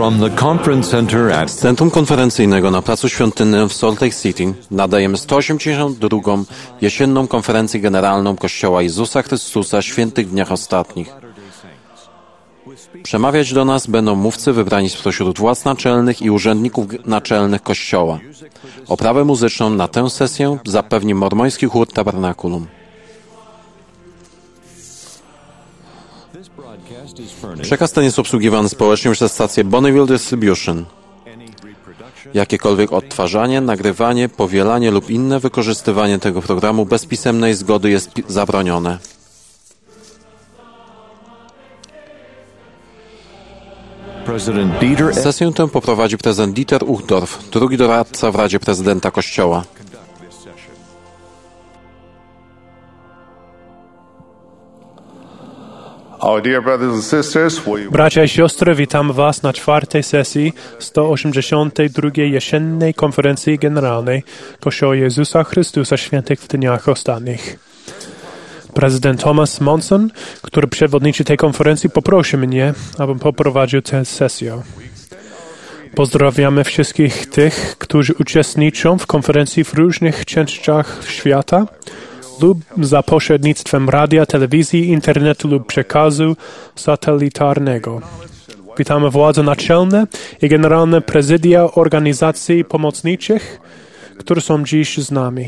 From the Conference Center at Z Centrum Konferencyjnego na Placu Świątynnym w Salt Lake City nadajemy 182. jesienną konferencję generalną Kościoła Jezusa Chrystusa Świętych w Dniach Ostatnich. Przemawiać do nas będą mówcy wybrani spośród władz naczelnych i urzędników naczelnych Kościoła. Oprawę muzyczną na tę sesję zapewni mormoński chór Tabernakulum. Przekaz ten jest obsługiwany społecznie przez stację Bonneville Distribution. Jakiekolwiek odtwarzanie, nagrywanie, powielanie lub inne wykorzystywanie tego programu bez pisemnej zgody jest zabronione. Sesję tę poprowadzi prezydent Dieter Uchtdorf, drugi doradca w Radzie Prezydenta Kościoła. Bracia i siostry, witam Was na czwartej sesji 182. jesiennej konferencji generalnej Kościoła Jezusa Chrystusa Świętych w Dniach Ostatnich. Prezydent Thomas Monson, który przewodniczy tej konferencji, poprosił mnie, abym poprowadził tę sesję. Pozdrawiamy wszystkich tych, którzy uczestniczą w konferencji w różnych częściach świata lub za pośrednictwem radia, telewizji, internetu lub przekazu satelitarnego. Witamy władze naczelne i generalne prezydia organizacji pomocniczych, które są dziś z nami.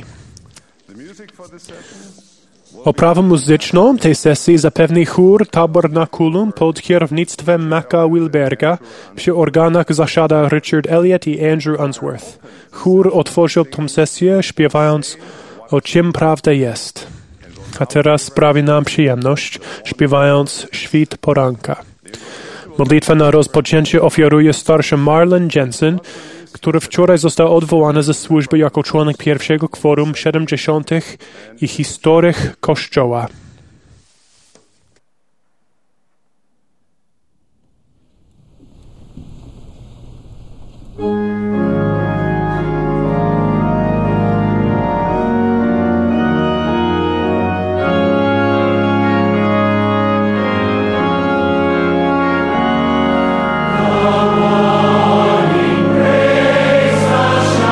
Oprawę muzyczną tej sesji zapewni chór Tabernakulum pod kierownictwem Macka Wilberga. Przy organach zasiada Richard Elliott i Andrew Unsworth. Chór otworzył tę sesję śpiewając O czym prawda jest. A teraz sprawi nam przyjemność śpiewając Świt poranka. Modlitwę na rozpoczęcie ofiaruje starsza Marlon Jensen, który wczoraj został odwołany ze służby jako członek pierwszego kworum 70. i historyk Kościoła.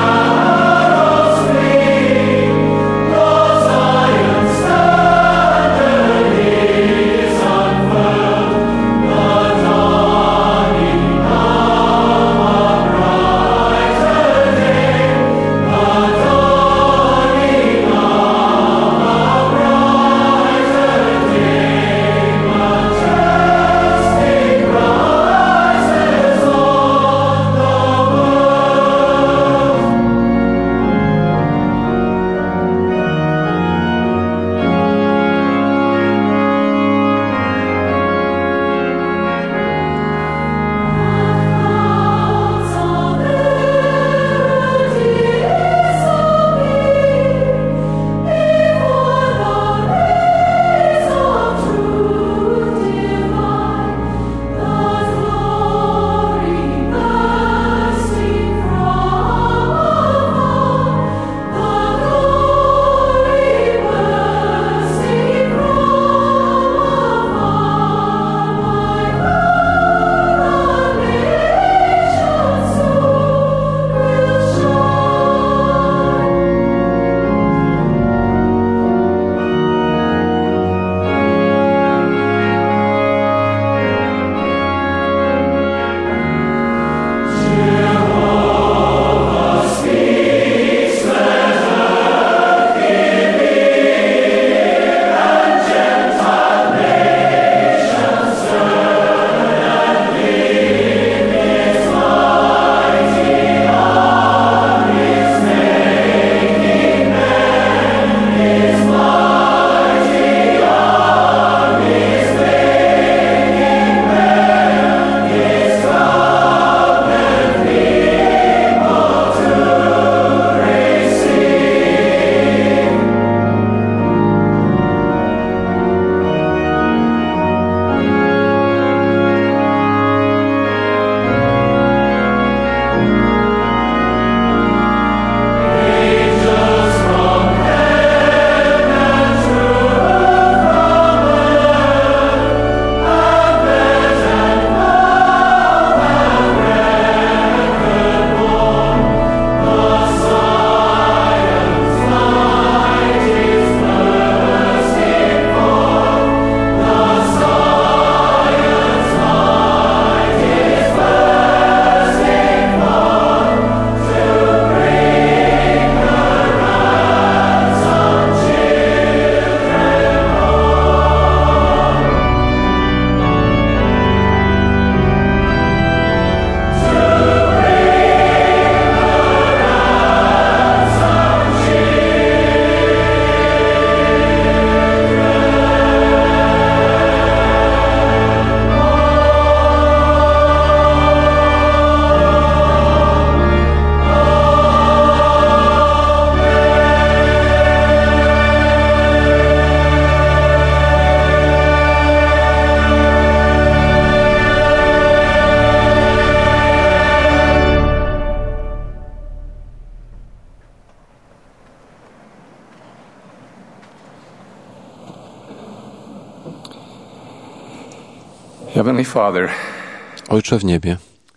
Zion Heavenly Father, Ojcze w niebie,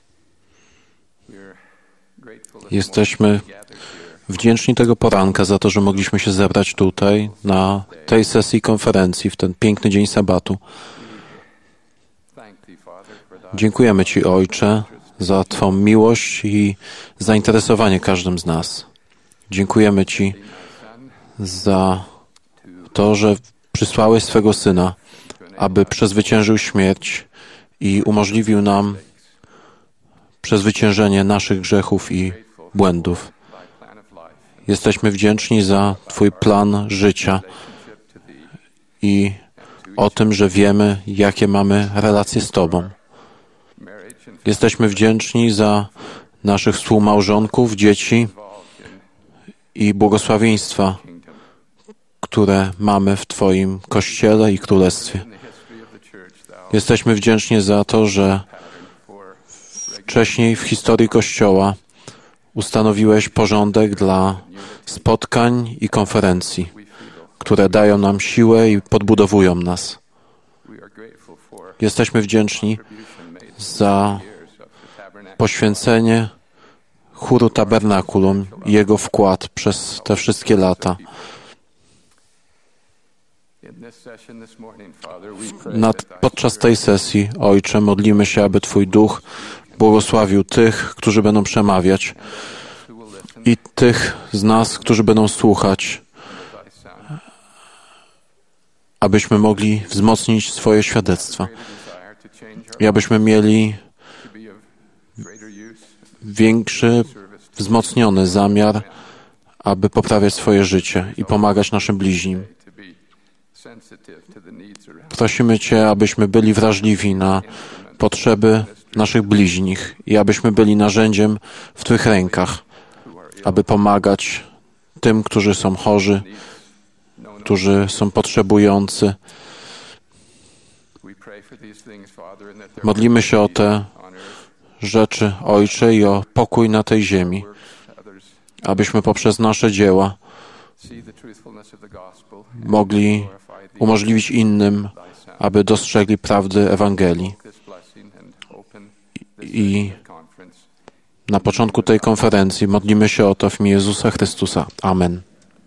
jesteśmy wdzięczni tego poranka za to, że mogliśmy się zebrać tutaj na tej sesji konferencji w ten piękny dzień sabatu. Dziękujemy Ci, Ojcze, za Twą miłość i zainteresowanie każdym z nas. Dziękujemy Ci za to, że przysłałeś swego Syna, aby przezwyciężył śmierć i umożliwił nam przezwyciężenie naszych grzechów i błędów. Jesteśmy wdzięczni za Twój plan życia i o tym, że wiemy, jakie mamy relacje z Tobą. Jesteśmy wdzięczni za naszych współmałżonków, dzieci i błogosławieństwa, które mamy w Twoim Kościele i Królestwie. Jesteśmy wdzięczni za to, że wcześniej w historii Kościoła ustanowiłeś porządek dla spotkań i konferencji, które dają nam siłę i podbudowują nas. Jesteśmy wdzięczni za poświęcenie chóru Tabernakulum i jego wkład przez te wszystkie lata. Podczas tej sesji, Ojcze, modlimy się, aby Twój Duch błogosławił tych, którzy będą przemawiać i tych z nas, którzy będą słuchać, abyśmy mogli wzmocnić swoje świadectwa i abyśmy mieli większy, wzmocniony zamiar, aby poprawiać swoje życie i pomagać naszym bliźnim. Prosimy Cię, abyśmy byli wrażliwi na potrzeby naszych bliźnich i abyśmy byli narzędziem w Twych rękach, aby pomagać tym, którzy są chorzy, którzy są potrzebujący. Modlimy się o te rzeczy, Ojcze, i o pokój na tej ziemi, abyśmy poprzez nasze dzieła mogli umożliwić innym, aby dostrzegli prawdy Ewangelii. I na początku tej konferencji modlimy się o to w imię Jezusa Chrystusa. Amen.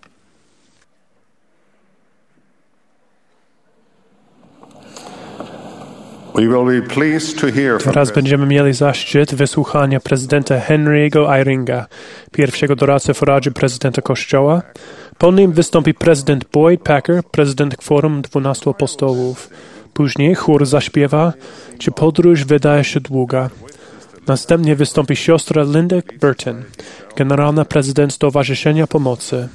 Teraz będziemy mieli zaszczyt wysłuchania prezydenta Henry'ego Eyringa, pierwszego doradcy w Radzie Prezydenta Kościoła. Po nim wystąpi prezydent Boyd Packer, prezydent Forum 12 Apostołów. Później chór zaśpiewa, czy podróż wydaje się długa. Następnie wystąpi siostra Linda Burton, generalna prezydent Stowarzyszenia Pomocy.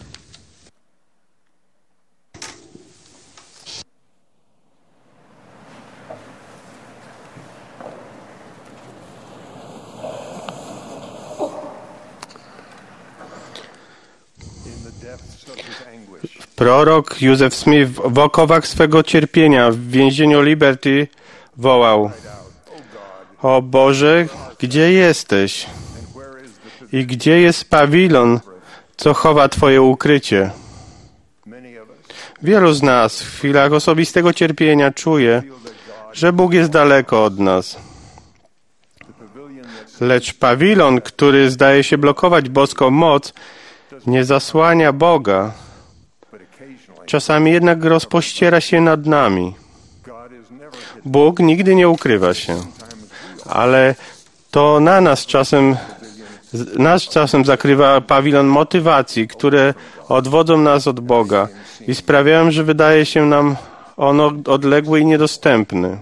Prorok Józef Smith w okowach swego cierpienia w więzieniu Liberty wołał: O Boże, gdzie jesteś? I gdzie jest pawilon, co chowa Twoje ukrycie? Wielu z nas w chwilach osobistego cierpienia czuje, że Bóg jest daleko od nas. Lecz pawilon, który zdaje się blokować boską moc, nie zasłania Boga. Czasami jednak rozpościera się nad nami. Bóg nigdy nie ukrywa się, ale to nas czasem zakrywa pawilon motywacji, które odwodzą nas od Boga i sprawiają, że wydaje się nam on odległy i niedostępny.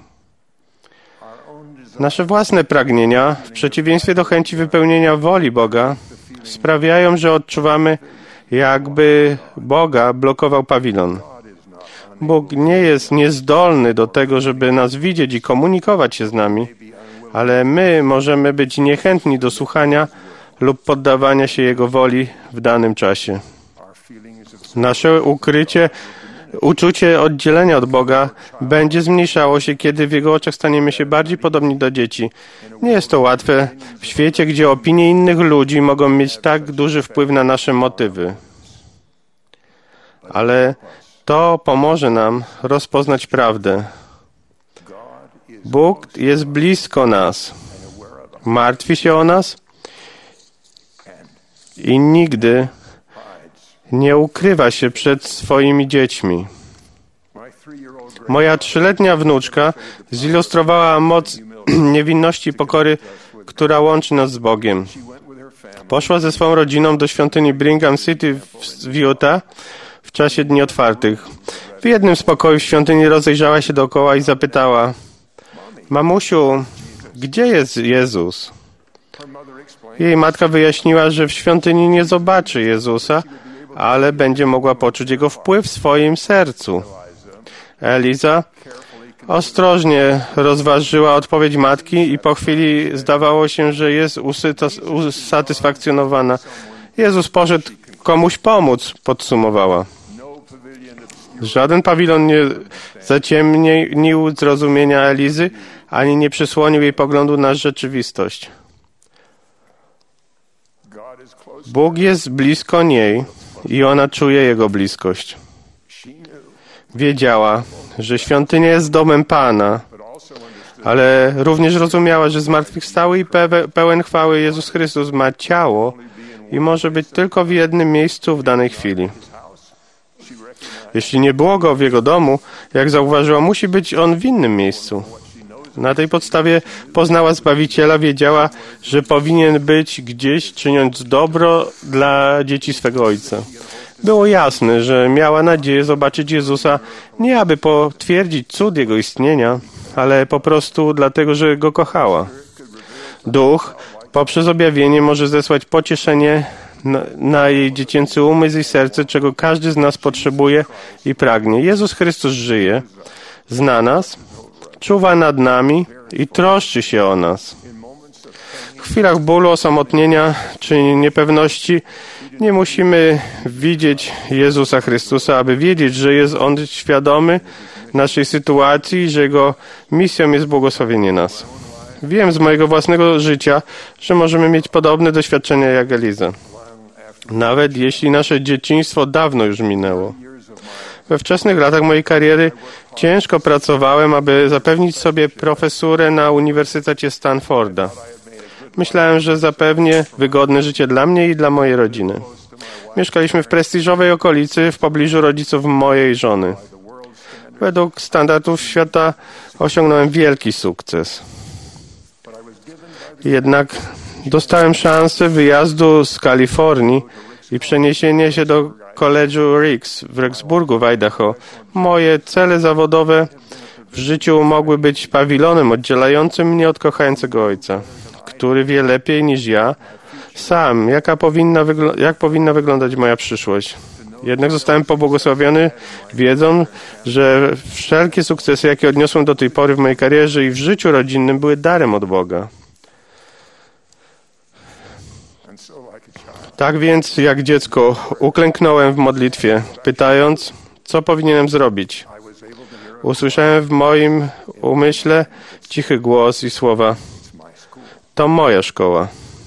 Nasze własne pragnienia, w przeciwieństwie do chęci wypełnienia woli Boga, sprawiają, że odczuwamy, jakby Boga blokował pawilon. Bóg nie jest niezdolny do tego, żeby nas widzieć i komunikować się z nami, ale my możemy być niechętni do słuchania lub poddawania się Jego woli w danym czasie. Nasze uczucie oddzielenia od Boga będzie zmniejszało się, kiedy w Jego oczach staniemy się bardziej podobni do dzieci. Nie jest to łatwe w świecie, gdzie opinie innych ludzi mogą mieć tak duży wpływ na nasze motywy. Ale to pomoże nam rozpoznać prawdę. Bóg jest blisko nas. Martwi się o nas i nigdy nie ukrywa się przed swoimi dziećmi. Moja 3-letnia wnuczka zilustrowała moc niewinności i pokory, która łączy nas z Bogiem. Poszła ze swoją rodziną do świątyni Brigham City w Utah w czasie dni otwartych. W jednym z pokojów świątyni rozejrzała się dookoła i zapytała: mamusiu, gdzie jest Jezus? Jej matka wyjaśniła, że w świątyni nie zobaczy Jezusa, ale będzie mogła poczuć Jego wpływ w swoim sercu. Eliza ostrożnie rozważyła odpowiedź matki i po chwili zdawało się, że jest usatysfakcjonowana. Jezus poszedł komuś pomóc, podsumowała. Żaden pawilon nie zaciemnił zrozumienia Elizy, ani nie przysłonił jej poglądu na rzeczywistość. Bóg jest blisko niej i ona czuje Jego bliskość. Wiedziała, że świątynia jest domem Pana, ale również rozumiała, że zmartwychwstały i pełen chwały Jezus Chrystus ma ciało i może być tylko w jednym miejscu w danej chwili. Jeśli nie było Go w Jego domu, jak zauważyła, musi być On w innym miejscu. Na tej podstawie poznała Zbawiciela, wiedziała, że powinien być gdzieś, czyniąc dobro dla dzieci swego Ojca. Było jasne, że miała nadzieję zobaczyć Jezusa nie aby potwierdzić cud Jego istnienia, ale po prostu dlatego, że Go kochała. Duch poprzez objawienie może zesłać pocieszenie na jej dziecięcy umysł i serce, czego każdy z nas potrzebuje i pragnie. Jezus Chrystus żyje, zna nas, czuwa nad nami i troszczy się o nas. W chwilach bólu, osamotnienia czy niepewności nie musimy widzieć Jezusa Chrystusa, aby wiedzieć, że jest On świadomy naszej sytuacji i że Jego misją jest błogosławienie nas. Wiem z mojego własnego życia, że możemy mieć podobne doświadczenia jak Eliza. Nawet jeśli nasze dzieciństwo dawno już minęło. We wczesnych latach mojej kariery ciężko pracowałem, aby zapewnić sobie profesurę na Uniwersytecie Stanforda. Myślałem, że zapewnię wygodne życie dla mnie i dla mojej rodziny. Mieszkaliśmy w prestiżowej okolicy w pobliżu rodziców mojej żony. Według standardów świata osiągnąłem wielki sukces. Jednak dostałem szansę wyjazdu z Kalifornii i przeniesienia się do College'u Ricks w Rexburgu w Idaho. Moje cele zawodowe w życiu mogły być pawilonem oddzielającym mnie od kochającego Ojca, który wie lepiej niż ja sam, jak powinna wyglądać moja przyszłość. Jednak zostałem pobłogosławiony wiedzą, że wszelkie sukcesy, jakie odniosłem do tej pory w mojej karierze i w życiu rodzinnym, były darem od Boga. Tak więc, jak dziecko, uklęknąłem w modlitwie, pytając, co powinienem zrobić. Usłyszałem w moim umyśle cichy głos i słowa: to moja szkoła.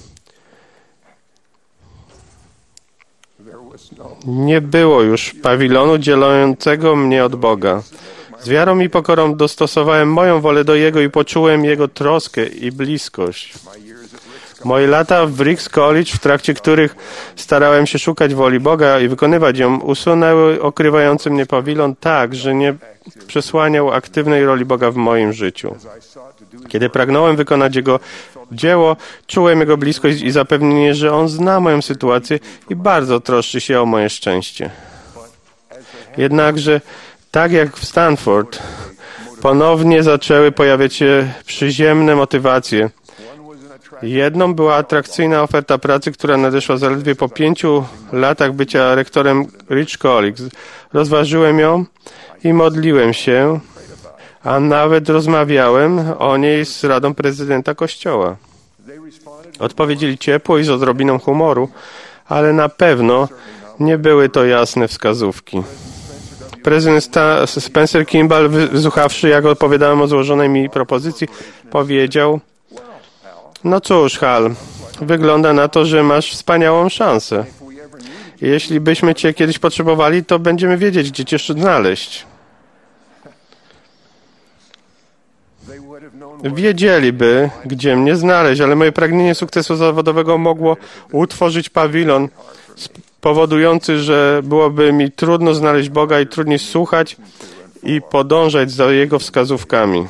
Nie było już pawilonu dzielącego mnie od Boga. Z wiarą i pokorą dostosowałem moją wolę do Jego i poczułem Jego troskę i bliskość. Moje lata w Ricks College, w trakcie których starałem się szukać woli Boga i wykonywać ją, usunęły okrywający mnie pawilon tak, że nie przesłaniał aktywnej roli Boga w moim życiu. Kiedy pragnąłem wykonać Jego dzieło, czułem Jego bliskość i zapewnienie, że On zna moją sytuację i bardzo troszczy się o moje szczęście. Jednakże, tak jak w Stanford, ponownie zaczęły pojawiać się przyziemne motywacje. Jedną była atrakcyjna oferta pracy, która nadeszła zaledwie po 5 latach bycia rektorem Rich College. Rozważyłem ją i modliłem się, a nawet rozmawiałem o niej z Radą Prezydenta Kościoła. Odpowiedzieli ciepło i z odrobiną humoru, ale na pewno nie były to jasne wskazówki. Prezydent Spencer Kimball, wysłuchawszy, jak odpowiadałem o złożonej mi propozycji, powiedział: no cóż, Hal, wygląda na to, że masz wspaniałą szansę. Jeśli byśmy Cię kiedyś potrzebowali, to będziemy wiedzieć, gdzie Cię znaleźć. wiedzieliby, gdzie mnie znaleźć, ale moje pragnienie sukcesu zawodowego mogło utworzyć pawilon powodujący, że byłoby mi trudno znaleźć Boga i trudniej słuchać i podążać za Jego wskazówkami.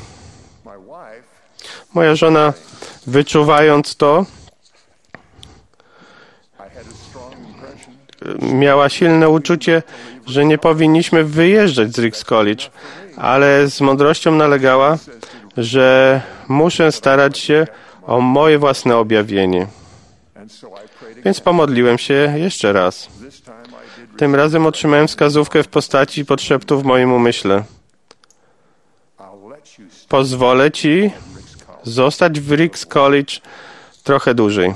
Moja żona, wyczuwając to, miała silne uczucie, że nie powinniśmy wyjeżdżać z Ricks College, ale z mądrością nalegała, że muszę starać się o moje własne objawienie. Więc pomodliłem się jeszcze raz. Tym razem otrzymałem wskazówkę w postaci podszeptu w moim umyśle. Pozwolę Ci zostać w Ricks College trochę dłużej.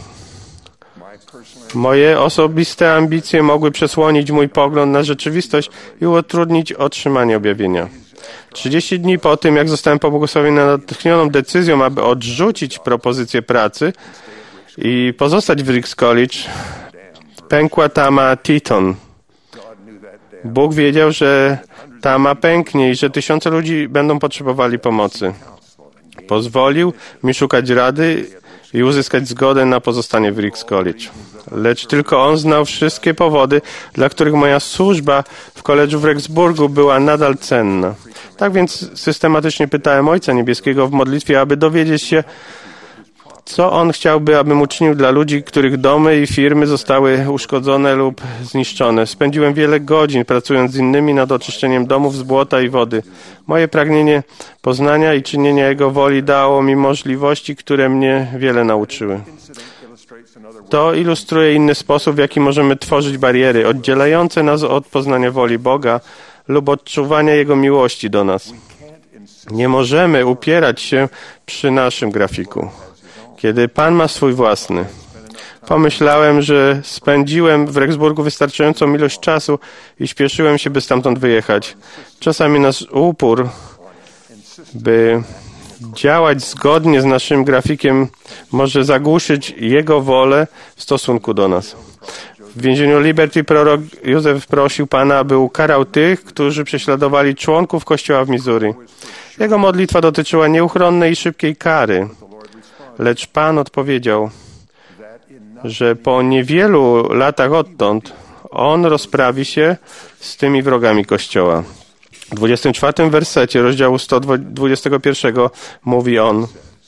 Moje osobiste ambicje mogły przesłonić mój pogląd na rzeczywistość i utrudnić otrzymanie objawienia. 30 dni po tym, jak zostałem pobłogosławiony natchnioną decyzją, aby odrzucić propozycję pracy i pozostać w Ricks College, pękła tama Teton. Bóg wiedział, że tama pęknie i że tysiące ludzi będą potrzebowali pomocy. Pozwolił mi szukać rady i uzyskać zgodę na pozostanie w Ricks College. Lecz tylko on znał wszystkie powody, dla których moja służba w koledżu w Rexburgu była nadal cenna. Tak więc systematycznie pytałem Ojca Niebieskiego w modlitwie, aby dowiedzieć się, co On chciałby, abym uczynił dla ludzi, których domy i firmy zostały uszkodzone lub zniszczone. Spędziłem wiele godzin pracując z innymi nad oczyszczeniem domów z błota i wody. Moje pragnienie poznania i czynienia Jego woli dało mi możliwości, które mnie wiele nauczyły. To ilustruje inny sposób, w jaki możemy tworzyć bariery oddzielające nas od poznania woli Boga lub odczuwania Jego miłości do nas. Nie możemy upierać się przy naszym grafiku, kiedy Pan ma swój własny. Pomyślałem, że spędziłem w Rexburgu wystarczającą ilość czasu i śpieszyłem się, by stamtąd wyjechać. Czasami nasz upór, by działać zgodnie z naszym grafikiem, może zagłuszyć Jego wolę w stosunku do nas. W więzieniu Liberty prorok Józef prosił Pana, aby ukarał tych, którzy prześladowali członków Kościoła w Missouri. Jego modlitwa dotyczyła nieuchronnej i szybkiej kary. Lecz Pan odpowiedział, że po niewielu latach odtąd On rozprawi się z tymi wrogami Kościoła. W 24 wersecie rozdziału 121 mówi On: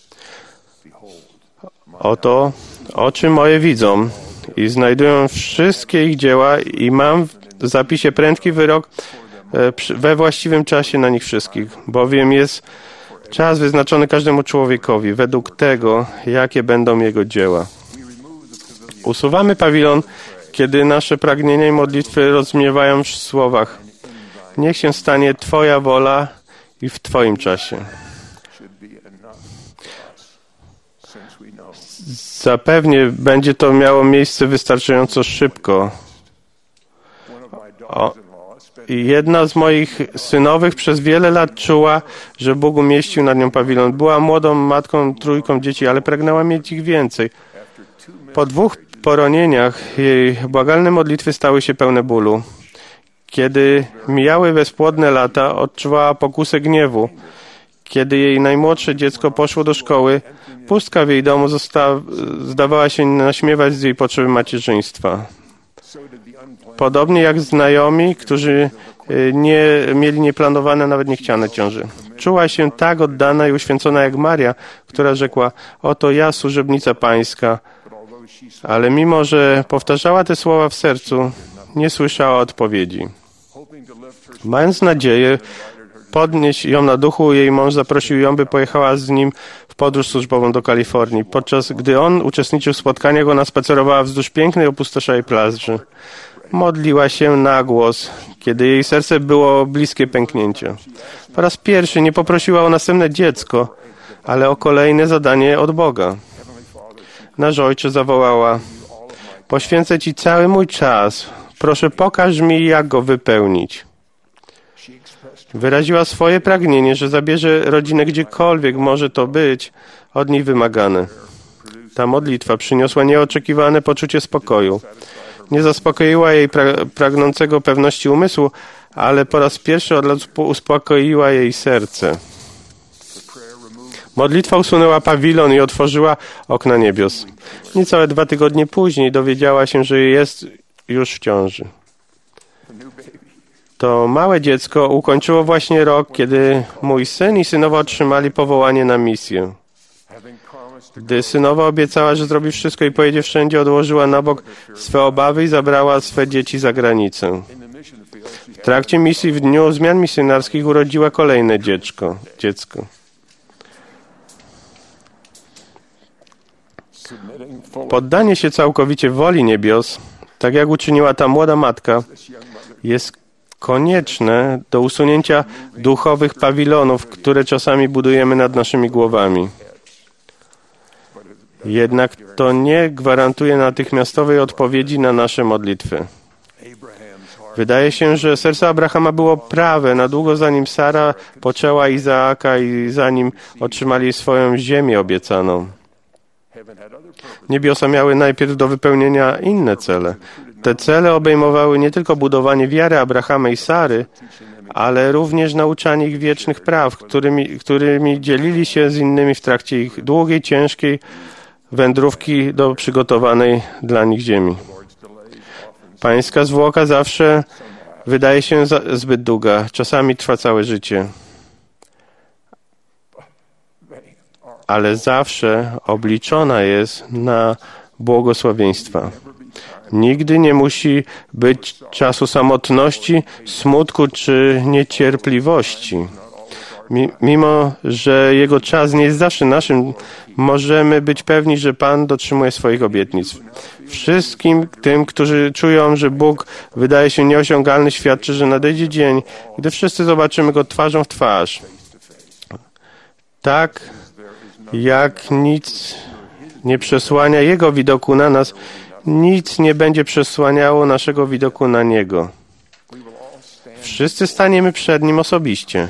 Oto oczy moje widzą i znajdują wszystkie ich dzieła i mam w zapisie prędki wyrok we właściwym czasie na nich wszystkich, bowiem jest czas wyznaczony każdemu człowiekowi według tego, jakie będą jego dzieła. Usuwamy pawilon, kiedy nasze pragnienia i modlitwy rozmiewają w słowach: niech się stanie Twoja wola i w Twoim czasie. Zapewnie będzie to miało miejsce wystarczająco szybko. Jedna z moich synowych przez wiele lat czuła, że Bóg umieścił nad nią pawilon. Była młodą matką, trójką dzieci, ale pragnęła mieć ich więcej. Po 2 poronieniach jej błagalne modlitwy stały się pełne bólu. Kiedy mijały bezpłodne lata, odczuwała pokusę gniewu. Kiedy jej najmłodsze dziecko poszło do szkoły, pustka w jej domu zdawała się naśmiewać z jej potrzeby macierzyństwa. Podobnie jak znajomi, którzy nie mieli nieplanowane, nawet niechciane ciąży. Czuła się tak oddana i uświęcona jak Maria, która rzekła: oto ja, służebnica Pańska. Ale mimo, że powtarzała te słowa w sercu, nie słyszała odpowiedzi. Mając nadzieję podnieść ją na duchu, jej mąż zaprosił ją, by pojechała z nim w podróż służbową do Kalifornii. Podczas gdy on uczestniczył w spotkaniach, ona spacerowała wzdłuż pięknej, opustoszałej plaży. Modliła się na głos, kiedy jej serce było bliskie pęknięcia. Po raz pierwszy nie poprosiła o następne dziecko, ale o kolejne zadanie od Boga. Nasz Ojcze, zawołała: poświęcę Ci cały mój czas. Proszę, pokaż mi, jak go wypełnić. Wyraziła swoje pragnienie, że zabierze rodzinę gdziekolwiek może to być od niej wymagane. Ta modlitwa przyniosła nieoczekiwane poczucie spokoju. Nie zaspokoiła jej pragnącego pewności umysłu, ale po raz pierwszy od lat uspokoiła jej serce. Modlitwa usunęła pawilon i otworzyła okna niebios. Niecałe 2 tygodnie później dowiedziała się, że jest już w ciąży. To małe dziecko ukończyło właśnie rok, kiedy mój syn i synowa otrzymali powołanie na misję. Gdy synowa obiecała, że zrobi wszystko i pojedzie wszędzie, odłożyła na bok swe obawy i zabrała swe dzieci za granicę. W trakcie misji w dniu zmian misjonarskich urodziła kolejne dziecko. Poddanie się całkowicie woli niebios, tak jak uczyniła ta młoda matka, jest konieczne do usunięcia duchowych pawilonów, które czasami budujemy nad naszymi głowami. Jednak to nie gwarantuje natychmiastowej odpowiedzi na nasze modlitwy. Wydaje się, że serce Abrahama było prawe na długo zanim Sara poczęła Izaaka i zanim otrzymali swoją ziemię obiecaną. Niebiosa miały najpierw do wypełnienia inne cele. Te cele obejmowały nie tylko budowanie wiary Abrahama i Sary, ale również nauczanie ich wiecznych praw, którymi dzielili się z innymi w trakcie ich długiej, ciężkiej wędrówki do przygotowanej dla nich ziemi. Pańska zwłoka zawsze wydaje się zbyt długa, czasami trwa całe życie, ale zawsze obliczona jest na błogosławieństwa. Nigdy nie musi być czasu samotności, smutku czy niecierpliwości. Mimo że Jego czas nie jest zawsze naszym, możemy być pewni, że Pan dotrzymuje swoich obietnic. Wszystkim tym, którzy czują, że Bóg wydaje się nieosiągalny, świadczy, że nadejdzie dzień, gdy wszyscy zobaczymy Go twarzą w twarz. Tak jak nic nie przesłania Jego widoku na nas, nic nie będzie przesłaniało naszego widoku na Niego. Wszyscy staniemy przed Nim osobiście.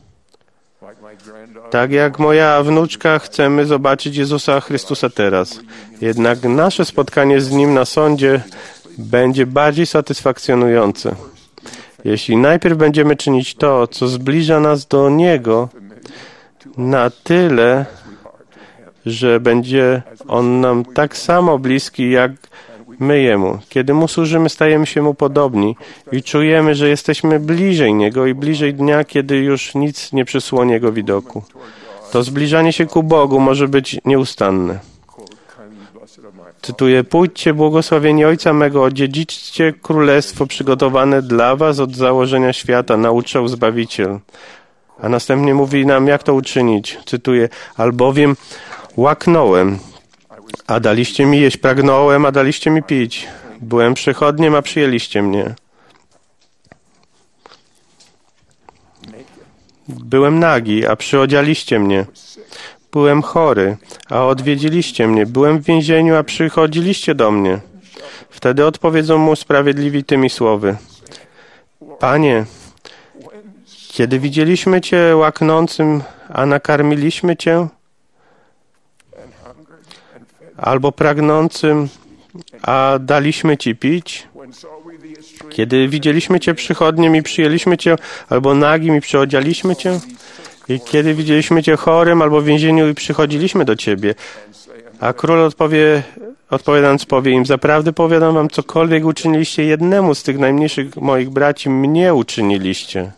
Tak jak moja wnuczka, chcemy zobaczyć Jezusa Chrystusa teraz. Jednak nasze spotkanie z Nim na sądzie będzie bardziej satysfakcjonujące. Jeśli najpierw będziemy czynić to, co zbliża nas do Niego, na tyle, że będzie On nam tak samo bliski, jak my Jemu. Kiedy Mu służymy, stajemy się Mu podobni i czujemy, że jesteśmy bliżej Niego i bliżej dnia, kiedy już nic nie przysłoni Jego widoku. To zbliżanie się ku Bogu może być nieustanne. Cytuję: pójdźcie, błogosławieni Ojca mego, odziedziczcie królestwo przygotowane dla was od założenia świata, nauczał Zbawiciel. A następnie mówi nam, jak to uczynić. Cytuję: albowiem łaknąłem, a daliście mi jeść, pragnąłem, a daliście mi pić. Byłem przechodniem, a przyjęliście mnie. Byłem nagi, a przyodzialiście mnie. Byłem chory, a odwiedziliście mnie. Byłem w więzieniu, a przychodziliście do mnie. Wtedy odpowiedzą Mu sprawiedliwi tymi słowy: Panie, kiedy widzieliśmy Cię łaknącym, a nakarmiliśmy Cię? Albo pragnącym, a daliśmy Ci pić? Kiedy widzieliśmy Cię przychodniem i przyjęliśmy Cię, albo nagim i przyodzialiśmy Cię? I kiedy widzieliśmy Cię chorym albo w więzieniu i przychodziliśmy do Ciebie? A król odpowiadając powie im: zaprawdę powiadam wam, cokolwiek uczyniliście jednemu z tych najmniejszych moich braci, mnie uczyniliście.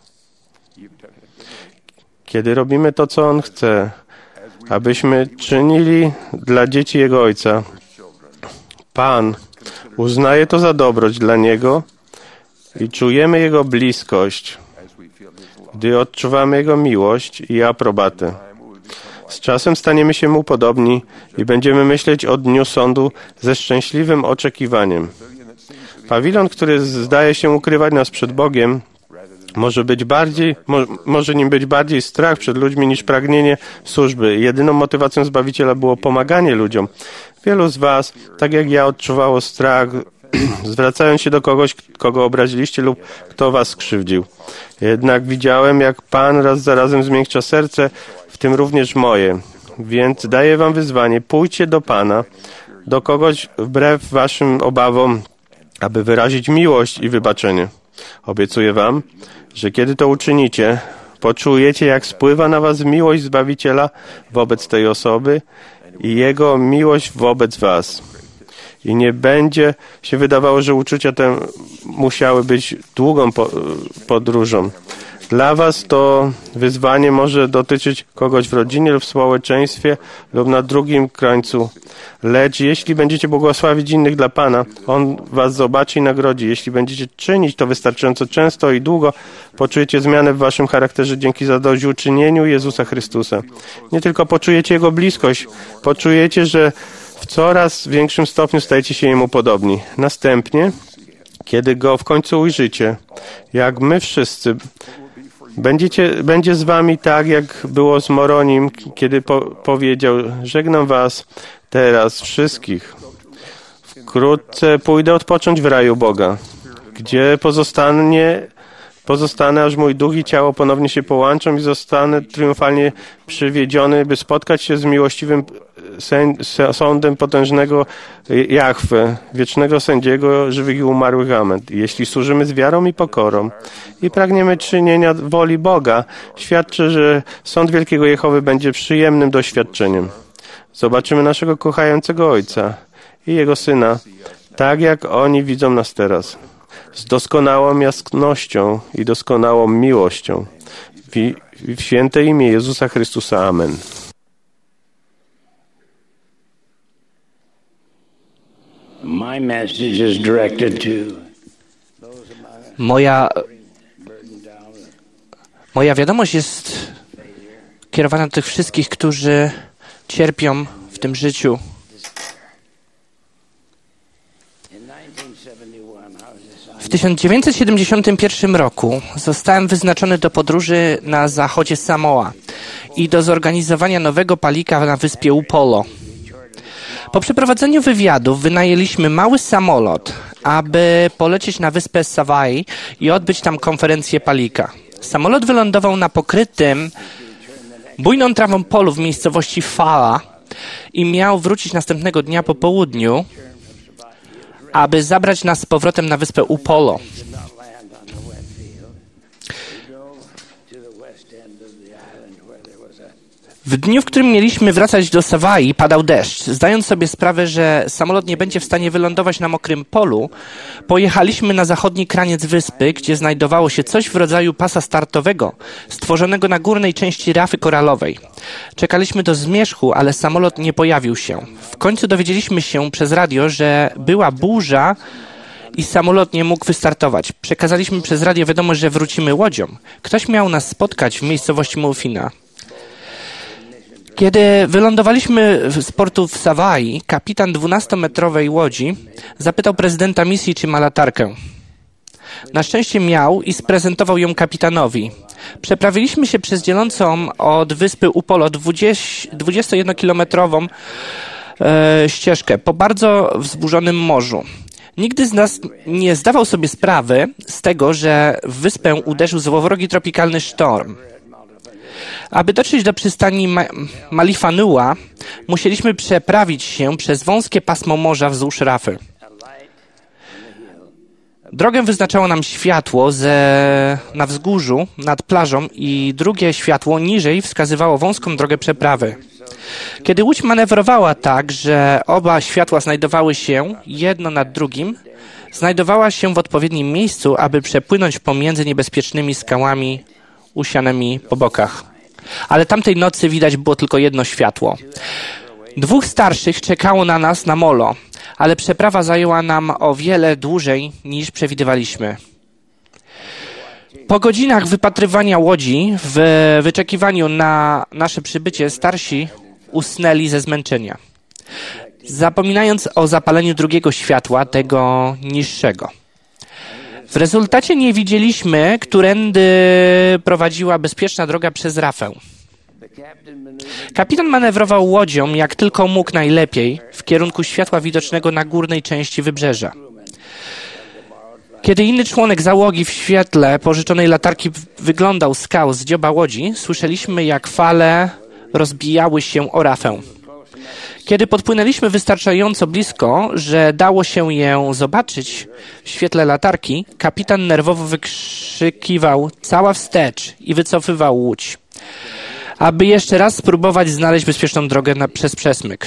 Kiedy robimy to, co On chce, abyśmy czynili dla dzieci Jego Ojca, Pan uznaje to za dobroć dla Niego i czujemy Jego bliskość, gdy odczuwamy Jego miłość i aprobatę. Z czasem staniemy się Mu podobni i będziemy myśleć o dniu sądu ze szczęśliwym oczekiwaniem. Pawilon, który zdaje się ukrywać nas przed Bogiem, może nim być bardziej strach przed ludźmi niż pragnienie służby. Jedyną motywacją Zbawiciela było pomaganie ludziom. Wielu z was, tak jak ja, odczuwało strach, zwracając się do kogoś, kogo obraziliście lub kto was skrzywdził. Jednak widziałem, jak Pan raz za razem zmiękcza serce, w tym również moje. Więc daję wam wyzwanie: pójdźcie do Pana, do kogoś wbrew waszym obawom, aby wyrazić miłość i wybaczenie. Obiecuję wam, że kiedy to uczynicie, Poczujecie, jak spływa na was miłość Zbawiciela wobec tej osoby i Jego miłość wobec was. I nie będzie się wydawało, że uczucia te musiały być długą podróżą. Dla was to wyzwanie może dotyczyć kogoś w rodzinie lub w społeczeństwie lub na drugim krańcu. Lecz jeśli będziecie błogosławić innych dla Pana, On was zobaczy i nagrodzi. Jeśli będziecie czynić to wystarczająco często i długo, poczujecie zmianę w waszym charakterze dzięki zadośćuczynieniu Jezusa Chrystusa. Nie tylko poczujecie Jego bliskość, poczujecie, że w coraz większym stopniu stajecie się Jemu podobni. Następnie, kiedy Go w końcu ujrzycie, jak my wszyscy, będzie z wami tak, jak było z Moronim, kiedy powiedział: żegnam was teraz wszystkich. Wkrótce pójdę odpocząć w raju Boga, gdzie pozostanę, aż mój duch i ciało ponownie się połączą i zostanę triumfalnie przywiedziony, by spotkać się z miłościwym sądem potężnego Jahwe, wiecznego sędziego żywych i umarłych. Amen. Jeśli służymy z wiarą i pokorą i pragniemy czynienia woli Boga, świadczę, że sąd wielkiego Jehowy będzie przyjemnym doświadczeniem. Zobaczymy naszego kochającego Ojca i Jego Syna, tak jak oni widzą nas teraz, z doskonałą jasnością i doskonałą miłością. W święte imię Jezusa Chrystusa. Amen. Moja wiadomość jest kierowana do tych wszystkich, którzy cierpią w tym życiu. W 1971 roku zostałem wyznaczony do podróży na zachodzie Samoa i do zorganizowania nowego palika na wyspie Upolu. Po przeprowadzeniu wywiadów wynajęliśmy mały samolot, aby polecieć na wyspę Savai i odbyć tam konferencję palika. Samolot wylądował na pokrytym bujną trawą polu w miejscowości Fala i miał wrócić następnego dnia po południu, aby zabrać nas z powrotem na wyspę Upolu. W dniu, w którym mieliśmy wracać do Savai, padał deszcz. Zdając sobie sprawę, że samolot nie będzie w stanie wylądować na mokrym polu, pojechaliśmy na zachodni kraniec wyspy, gdzie znajdowało się coś w rodzaju pasa startowego, stworzonego na górnej części rafy koralowej. Czekaliśmy do zmierzchu, ale samolot nie pojawił się. W końcu dowiedzieliśmy się przez radio, że była burza i samolot nie mógł wystartować. Przekazaliśmy przez radio wiadomość, że wrócimy łodzią. Ktoś miał nas spotkać w miejscowości Mufina. Kiedy wylądowaliśmy z portu w Savai, kapitan 12-metrowej łodzi zapytał prezydenta misji, czy ma latarkę. Na szczęście miał i sprezentował ją kapitanowi. Przeprawiliśmy się przez dzielącą od wyspy Upolu 21-kilometrową ścieżkę po bardzo wzburzonym morzu. Nigdy z nas nie zdawał sobie sprawy z tego, że w wyspę uderzył złowrogi tropikalny sztorm. Aby dotrzeć do przystani Malifanua, musieliśmy przeprawić się przez wąskie pasmo morza wzdłuż rafy. Drogę wyznaczało nam światło na wzgórzu nad plażą i drugie światło niżej wskazywało wąską drogę przeprawy. Kiedy łódź manewrowała tak, że oba światła znajdowały się jedno nad drugim, znajdowała się w odpowiednim miejscu, aby przepłynąć pomiędzy niebezpiecznymi skałami usianymi po bokach. Ale tamtej nocy widać było tylko jedno światło. 2 starszych czekało na nas na molo, ale przeprawa zajęła nam o wiele dłużej niż przewidywaliśmy. Po godzinach wypatrywania łodzi w wyczekiwaniu na nasze przybycie starsi usnęli ze zmęczenia, zapominając o zapaleniu drugiego światła, tego niższego. W rezultacie nie widzieliśmy, którędy prowadziła bezpieczna droga przez rafę. Kapitan manewrował łodzią jak tylko mógł najlepiej w kierunku światła widocznego na górnej części wybrzeża. Kiedy inny członek załogi w świetle pożyczonej latarki wyglądał z skał z dzioba łodzi, słyszeliśmy, jak fale rozbijały się o rafę. Kiedy podpłynęliśmy wystarczająco blisko, że dało się ją zobaczyć w świetle latarki, kapitan nerwowo wykrzykiwał cała wstecz i wycofywał łódź, aby jeszcze raz spróbować znaleźć bezpieczną drogę przez przesmyk.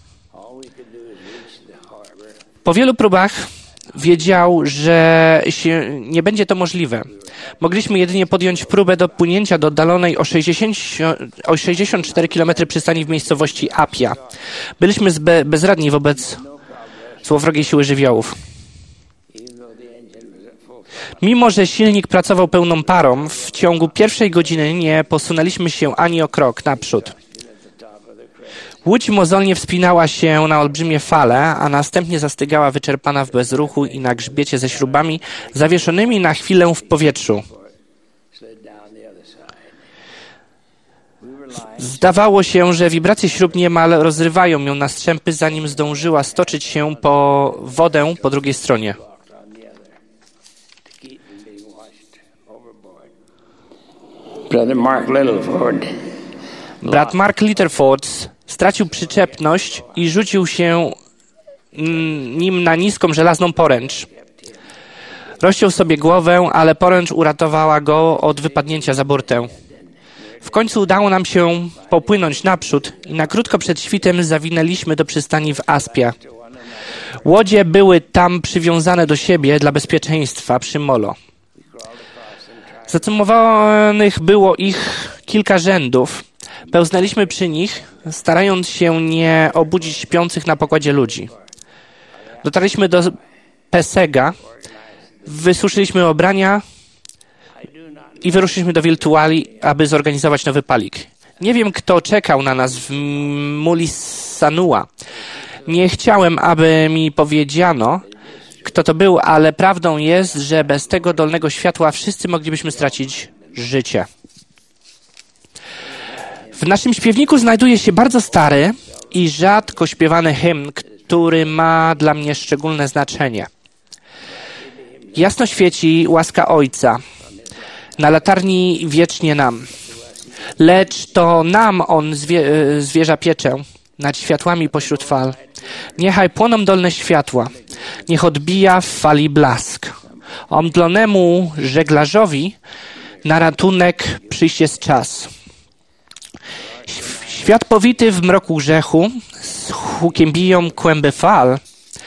Po wielu próbach wiedział, że nie będzie to możliwe. Mogliśmy jedynie podjąć próbę dopłynięcia do oddalonej o 64 km przystani w miejscowości Apia. Byliśmy bezradni wobec złowrogiej siły żywiołów. Mimo że silnik pracował pełną parą, w ciągu pierwszej godziny nie posunęliśmy się ani o krok naprzód. Łódź mozolnie wspinała się na olbrzymie fale, a następnie zastygała wyczerpana w bezruchu i na grzbiecie ze śrubami zawieszonymi na chwilę w powietrzu. Zdawało się, że wibracje śrub niemal rozrywają ją na strzępy, zanim zdążyła stoczyć się po wodę po drugiej stronie. Brat Mark Littleford stracił przyczepność i rzucił się nim na niską żelazną poręcz. Rozciął sobie głowę, ale poręcz uratowała go od wypadnięcia za burtę. W końcu udało nam się popłynąć naprzód i na krótko przed świtem zawinęliśmy do przystani w Aspia. Łodzie były tam przywiązane do siebie dla bezpieczeństwa przy molo. Zacumowanych było ich kilka rzędów. Pełznęliśmy przy nich, starając się nie obudzić śpiących na pokładzie ludzi. Dotarliśmy do Pesega, wysuszyliśmy ubrania i wyruszyliśmy do Wiltuali, aby zorganizować nowy palik. Nie wiem, kto czekał na nas w Mulisanua. Nie chciałem, aby mi powiedziano, kto to był, ale prawdą jest, że bez tego dolnego światła wszyscy moglibyśmy stracić życie. W naszym śpiewniku znajduje się bardzo stary i rzadko śpiewany hymn, który ma dla mnie szczególne znaczenie. Jasno świeci łaska Ojca, na latarni wiecznie nam. Lecz to nam On zwierza pieczę nad światłami pośród fal. Niechaj płoną dolne światła, niech odbija w fali blask. Omdlonemu żeglarzowi na ratunek przyjść jest czas. Świat powity w mroku grzechu, z hukiem biją kłęby fal.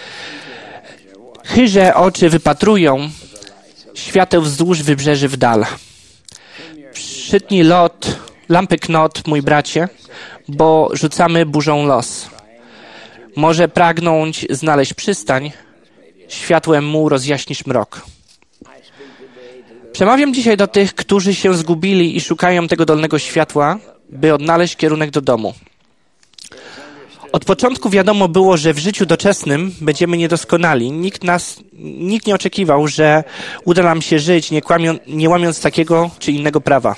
Chyże oczy wypatrują świateł wzdłuż wybrzeży w dal. Przytnij lot, lampy knot, mój bracie, bo rzucamy burzą los. Może pragnąć znaleźć przystań, światłem mu rozjaśnisz mrok. Przemawiam dzisiaj do tych, którzy się zgubili i szukają tego dolnego światła, by odnaleźć kierunek do domu. Od początku wiadomo było, że w życiu doczesnym będziemy niedoskonali. Nikt nie oczekiwał, że uda nam się żyć, nie łamiąc takiego czy innego prawa.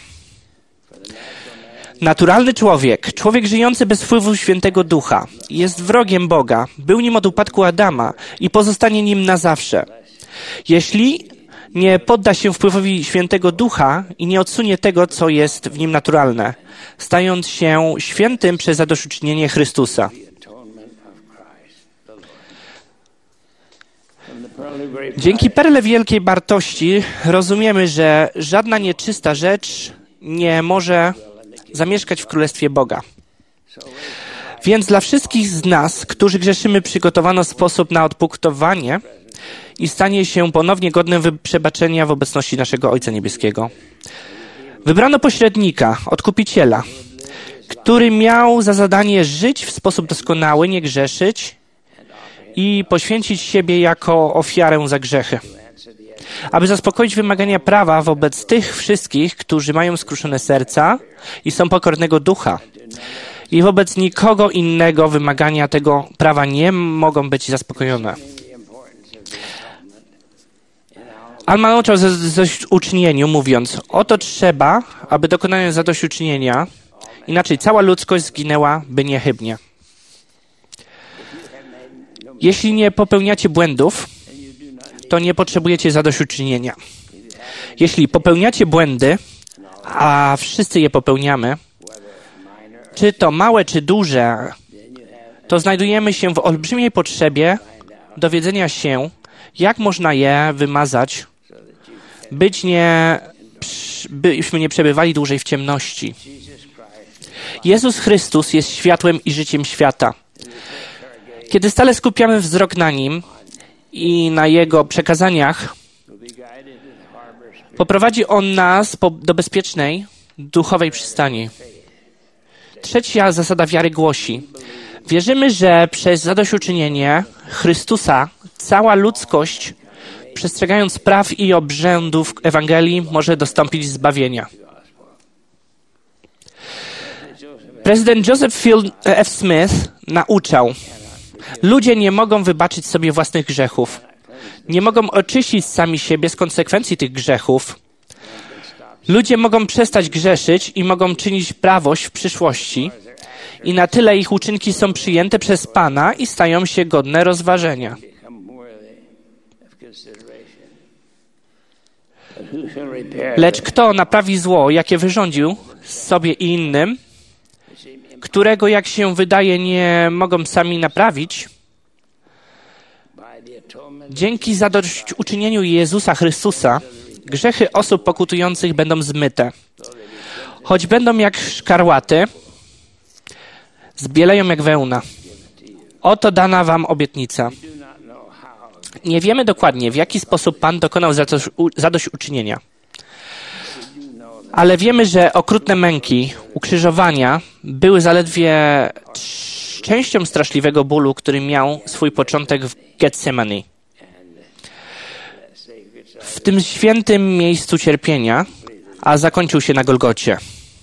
Naturalny człowiek żyjący bez wpływu Świętego Ducha, jest wrogiem Boga, był nim od upadku Adama i pozostanie nim na zawsze. Jeśli nie podda się wpływowi Świętego Ducha i nie odsunie tego, co jest w nim naturalne, stając się świętym przez zadośćuczynienie Chrystusa. Dzięki perle wielkiej wartości rozumiemy, że żadna nieczysta rzecz nie może zamieszkać w Królestwie Boga. Więc dla wszystkich z nas, którzy grzeszymy, przygotowano sposób na odpunktowanie i stanie się ponownie godnym przebaczenia w obecności naszego Ojca Niebieskiego. Wybrano pośrednika, odkupiciela, który miał za zadanie żyć w sposób doskonały, nie grzeszyć i poświęcić siebie jako ofiarę za grzechy. Aby zaspokoić wymagania prawa wobec tych wszystkich, którzy mają skruszone serca i są pokornego ducha. I wobec nikogo innego wymagania tego prawa nie mogą być zaspokojone. Alma nauczał zadośćuczynieniu, mówiąc: oto trzeba, aby dokonając zadośćuczynienia, inaczej cała ludzkość zginęłaby niechybnie. Jeśli nie popełniacie błędów, to nie potrzebujecie zadośćuczynienia. Jeśli popełniacie błędy, a wszyscy je popełniamy, czy to małe, czy duże, to znajdujemy się w olbrzymiej potrzebie dowiedzenia się, jak można je wymazać, byśmy nie przebywali dłużej w ciemności. Jezus Chrystus jest światłem i życiem świata. Kiedy stale skupiamy wzrok na Nim i na Jego przekazaniach, poprowadzi On nas do bezpiecznej, duchowej przystani. Trzecia zasada wiary głosi: wierzymy, że przez zadośćuczynienie Chrystusa cała ludzkość, przestrzegając praw i obrzędów Ewangelii, może dostąpić zbawienia. Prezydent Joseph F. Smith nauczał: ludzie nie mogą wybaczyć sobie własnych grzechów. Nie mogą oczyścić sami siebie z konsekwencji tych grzechów. Ludzie mogą przestać grzeszyć i mogą czynić prawość w przyszłości. I na tyle ich uczynki są przyjęte przez Pana i stają się godne rozważenia. Lecz kto naprawi zło, jakie wyrządził sobie i innym, którego, jak się wydaje, nie mogą sami naprawić, dzięki zadośćuczynieniu Jezusa Chrystusa grzechy osób pokutujących będą zmyte. Choć będą jak szkarłaty, zbieleją jak wełna. Oto dana wam obietnica. Nie wiemy dokładnie, w jaki sposób Pan dokonał zadośćuczynienia. Ale wiemy, że okrutne męki, ukrzyżowania były zaledwie częścią straszliwego bólu, który miał swój początek w Getsemani. W tym świętym miejscu cierpienia, a zakończył się na Golgocie.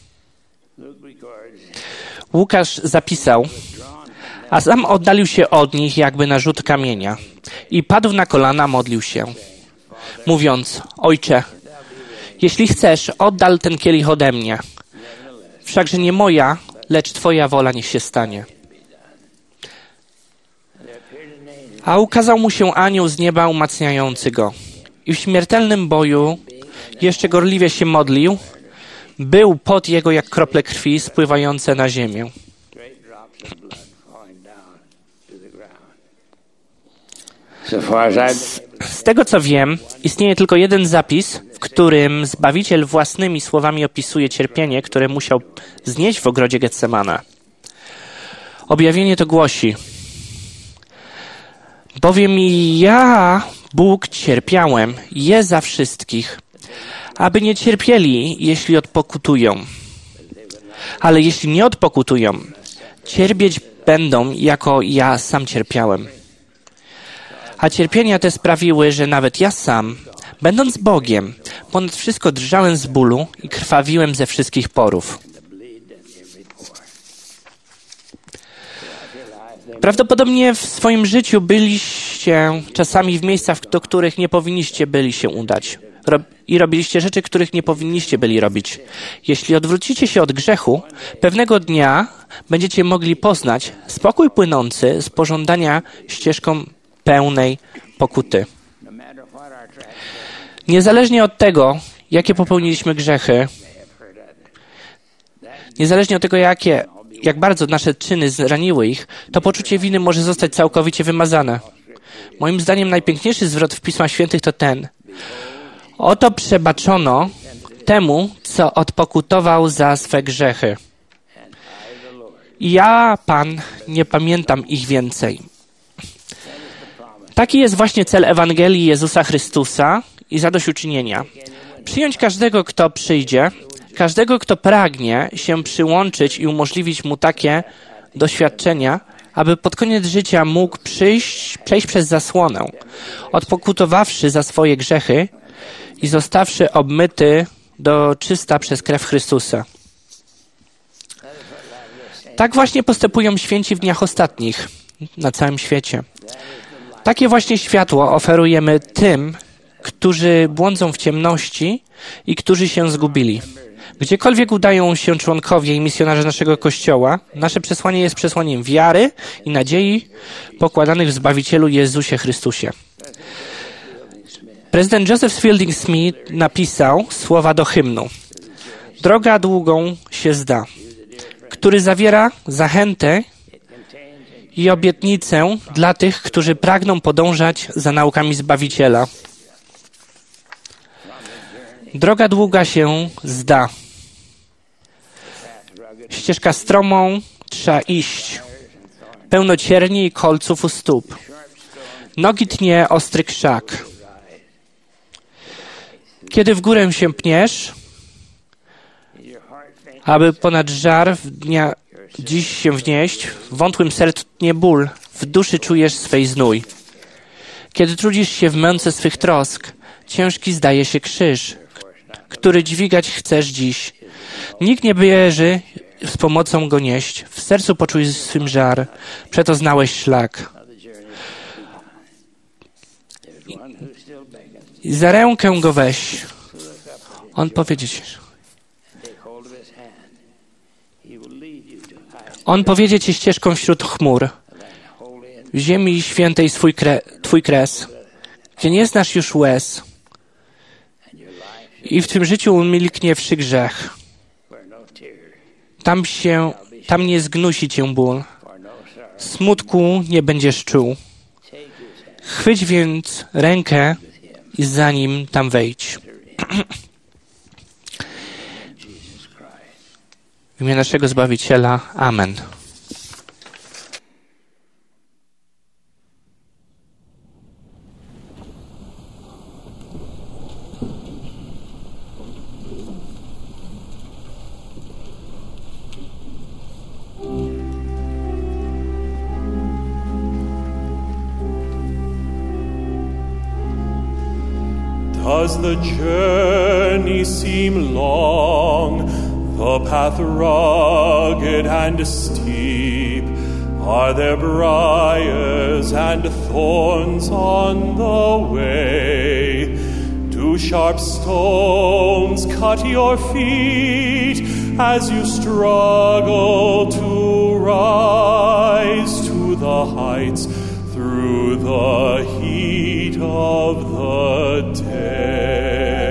Łukasz zapisał: a sam oddalił się od nich jakby na rzut kamienia i padł na kolana, modlił się, mówiąc: Ojcze, jeśli chcesz, oddal ten kielich ode mnie. Wszakże nie moja, lecz Twoja wola niech się stanie. A ukazał mu się anioł z nieba umacniający go. I w śmiertelnym boju jeszcze gorliwie się modlił. Był pot jego jak krople krwi spływające na ziemię. Z tego co wiem, istnieje tylko jeden zapis, w którym Zbawiciel własnymi słowami opisuje cierpienie, które musiał znieść w ogrodzie Getsemana. Objawienie to głosi: bowiem ja, Bóg, cierpiałem, je za wszystkich, aby nie cierpieli, jeśli odpokutują. Ale jeśli nie odpokutują, cierpieć będą, jako ja sam cierpiałem. A cierpienia te sprawiły, że nawet ja sam, będąc Bogiem, ponad wszystko drżałem z bólu i krwawiłem ze wszystkich porów. Prawdopodobnie w swoim życiu byliście czasami w miejscach, do których nie powinniście byli się udać. I robiliście rzeczy, których nie powinniście byli robić. Jeśli odwrócicie się od grzechu, pewnego dnia będziecie mogli poznać spokój płynący z pożądania ścieżką pełnej pokuty. Niezależnie od tego, jakie popełniliśmy grzechy, niezależnie od tego, jak bardzo nasze czyny zraniły ich, to poczucie winy może zostać całkowicie wymazane. Moim zdaniem najpiękniejszy zwrot w Pismach Świętych to ten: oto przebaczono temu, co odpokutował za swe grzechy. I ja, Pan, nie pamiętam ich więcej. Taki jest właśnie cel Ewangelii Jezusa Chrystusa i zadośćuczynienia. Przyjąć każdego, kto przyjdzie, każdego, kto pragnie się przyłączyć i umożliwić mu takie doświadczenia, aby pod koniec życia mógł przejść przez zasłonę, odpokutowawszy za swoje grzechy i zostawszy obmyty do czysta przez krew Chrystusa. Tak właśnie postępują święci w dniach ostatnich na całym świecie. Takie właśnie światło oferujemy tym, którzy błądzą w ciemności i którzy się zgubili. Gdziekolwiek udają się członkowie i misjonarze naszego Kościoła, nasze przesłanie jest przesłaniem wiary i nadziei pokładanych w Zbawicielu Jezusie Chrystusie. Prezydent Joseph Fielding Smith napisał słowa do hymnu: droga długą się zda, który zawiera zachętę i obietnicę dla tych, którzy pragną podążać za naukami Zbawiciela. Droga długa się zda. Ścieżka stromą trzeba iść. Pełno cierni i kolców u stóp. Nogi tnie ostry krzak. Kiedy w górę się pniesz, aby ponad żar dnia dziś się wnieść, w wątłym sercu tnie ból, w duszy czujesz swej znój. Kiedy trudzisz się w męce swych trosk, ciężki zdaje się krzyż, który dźwigać chcesz dziś. Nikt nie bierze z pomocą go nieść. W sercu poczuj swym żar, przeto znałeś szlak. I za rękę go weź. On powiedzie ci ścieżką wśród chmur. W ziemi świętej twój kres, gdzie nie znasz już łez. I w tym życiu umilknie wszy grzech. Tam nie zgnusi cię ból. Smutku nie będziesz czuł. Chwyć więc rękę i za nim tam wejdź. W imię naszego Zbawiciela. Amen. Does the journey seem long, the path rugged and steep? Are there briars and thorns on the way? Do sharp stones cut your feet as you struggle to rise to the heights through the heat of the day?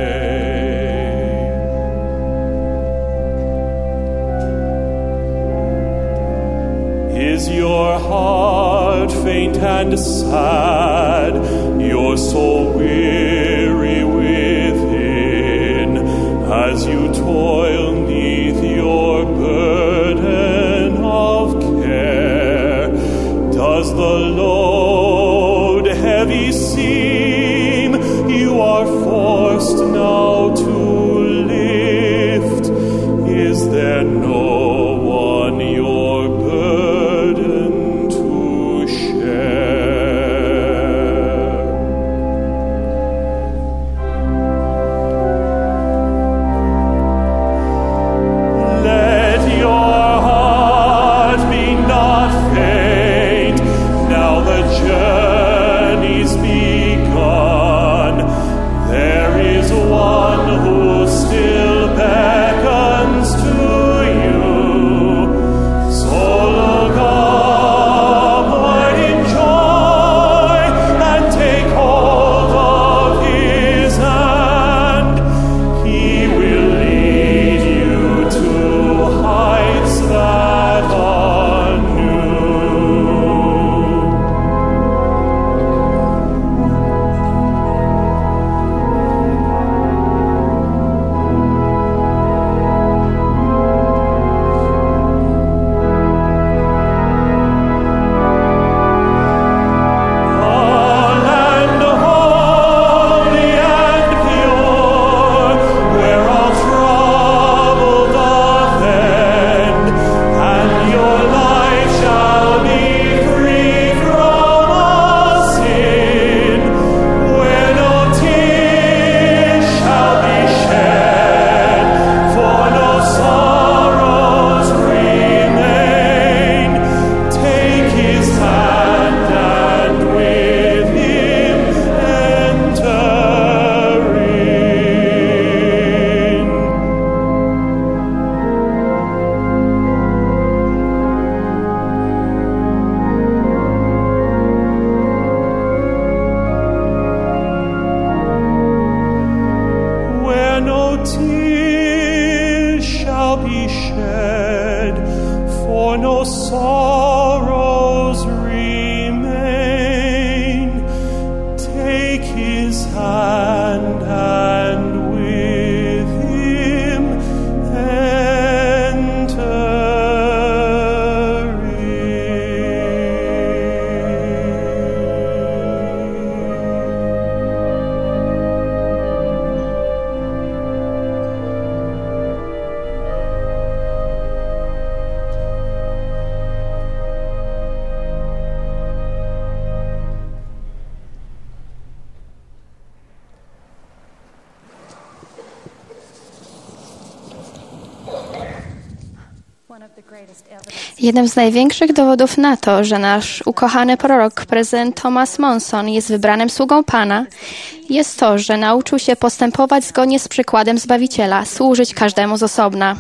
Is your heart faint and sad, your soul weary within, as you toil neath your burden of care? Does the load heavy seem you are forced now to lift? Is there no one your burden to share? Let your heart be not faint, now the journey's begun. There is one who still beckons to you. So look upward in joy and take hold of his hand. He will lead you to heights that are new. A land holy and pure, where all trouble doth end, and your life shall be free from all sin, where no tears shall be shed, for no sorrows remain. Take his hand and with him enter in. Where no tears shall be shed, for no sorrows Jednym z największych dowodów na to, że nasz ukochany prorok, prezydent Thomas Monson, jest wybranym sługą Pana, jest to, że nauczył się postępować zgodnie z przykładem Zbawiciela, służyć każdemu z osobna.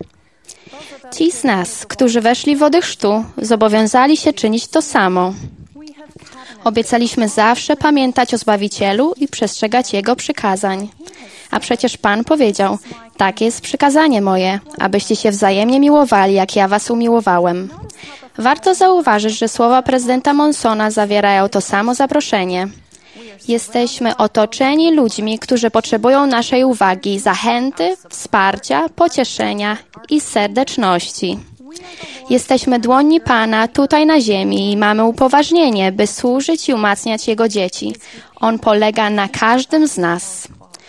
Ci z nas, którzy weszli w wody chrztu, zobowiązali się czynić to samo. Obiecaliśmy zawsze pamiętać o Zbawicielu i przestrzegać Jego przykazań. A przecież Pan powiedział, takie jest przykazanie moje, abyście się wzajemnie miłowali, jak ja was umiłowałem. Warto zauważyć, że słowa prezydenta Monsona zawierają to samo zaproszenie. Jesteśmy otoczeni ludźmi, którzy potrzebują naszej uwagi, zachęty, wsparcia, pocieszenia i serdeczności. Jesteśmy dłoni Pana tutaj na ziemi i mamy upoważnienie, by służyć i umacniać Jego dzieci. On polega na każdym z nas.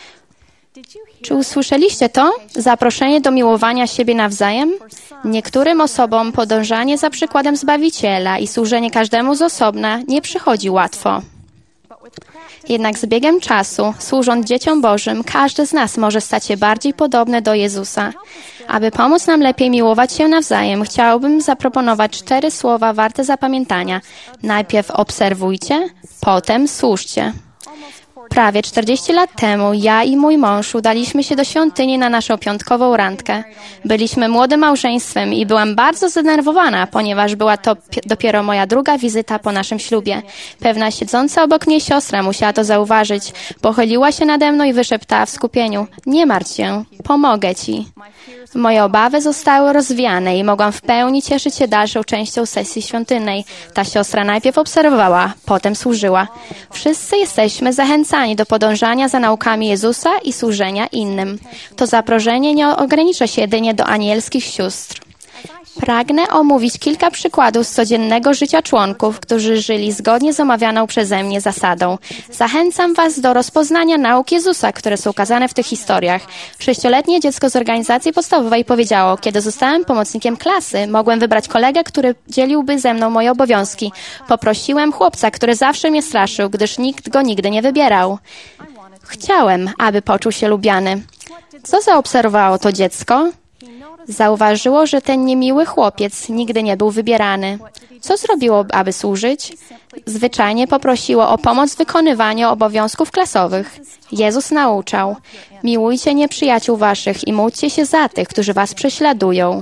Czy usłyszeliście to? Zaproszenie do miłowania siebie nawzajem? Niektórym osobom podążanie za przykładem Zbawiciela i służenie każdemu z osobna nie przychodzi łatwo. Jednak z biegiem czasu, służąc dzieciom Bożym, każdy z nas może stać się bardziej podobny do Jezusa. Aby pomóc nam lepiej miłować się nawzajem, chciałbym zaproponować 4 słowa warte zapamiętania. Najpierw obserwujcie, potem służcie. Prawie 40 lat temu ja i mój mąż udaliśmy się do świątyni na naszą piątkową randkę. Byliśmy młodym małżeństwem i byłam bardzo zdenerwowana, ponieważ była to dopiero moja druga wizyta po naszym ślubie. Pewna siedząca obok mnie siostra musiała to zauważyć. Pochyliła się nade mną i wyszeptała w skupieniu: nie martw się, pomogę ci. Moje obawy zostały rozwiane i mogłam w pełni cieszyć się dalszą częścią sesji świątynnej. Ta siostra najpierw obserwowała, potem służyła. Wszyscy jesteśmy zachęcani do podążania za naukami Jezusa i służenia innym. To zaproszenie nie ogranicza się jedynie do anielskich sióstr. Pragnę omówić kilka przykładów z codziennego życia członków, którzy żyli zgodnie z omawianą przeze mnie zasadą. Zachęcam was do rozpoznania nauk Jezusa, które są ukazane w tych historiach. 6-letnie dziecko z organizacji podstawowej powiedziało: kiedy zostałem pomocnikiem klasy, mogłem wybrać kolegę, który dzieliłby ze mną moje obowiązki. Poprosiłem chłopca, który zawsze mnie straszył, gdyż nikt go nigdy nie wybierał. Chciałem, aby poczuł się lubiany. Co zaobserwowało to dziecko? Zauważyło, że ten niemiły chłopiec nigdy nie był wybierany. Co zrobiło, aby służyć? Zwyczajnie poprosiło o pomoc w wykonywaniu obowiązków klasowych. Jezus nauczał: miłujcie nieprzyjaciół waszych i módlcie się za tych, którzy was prześladują.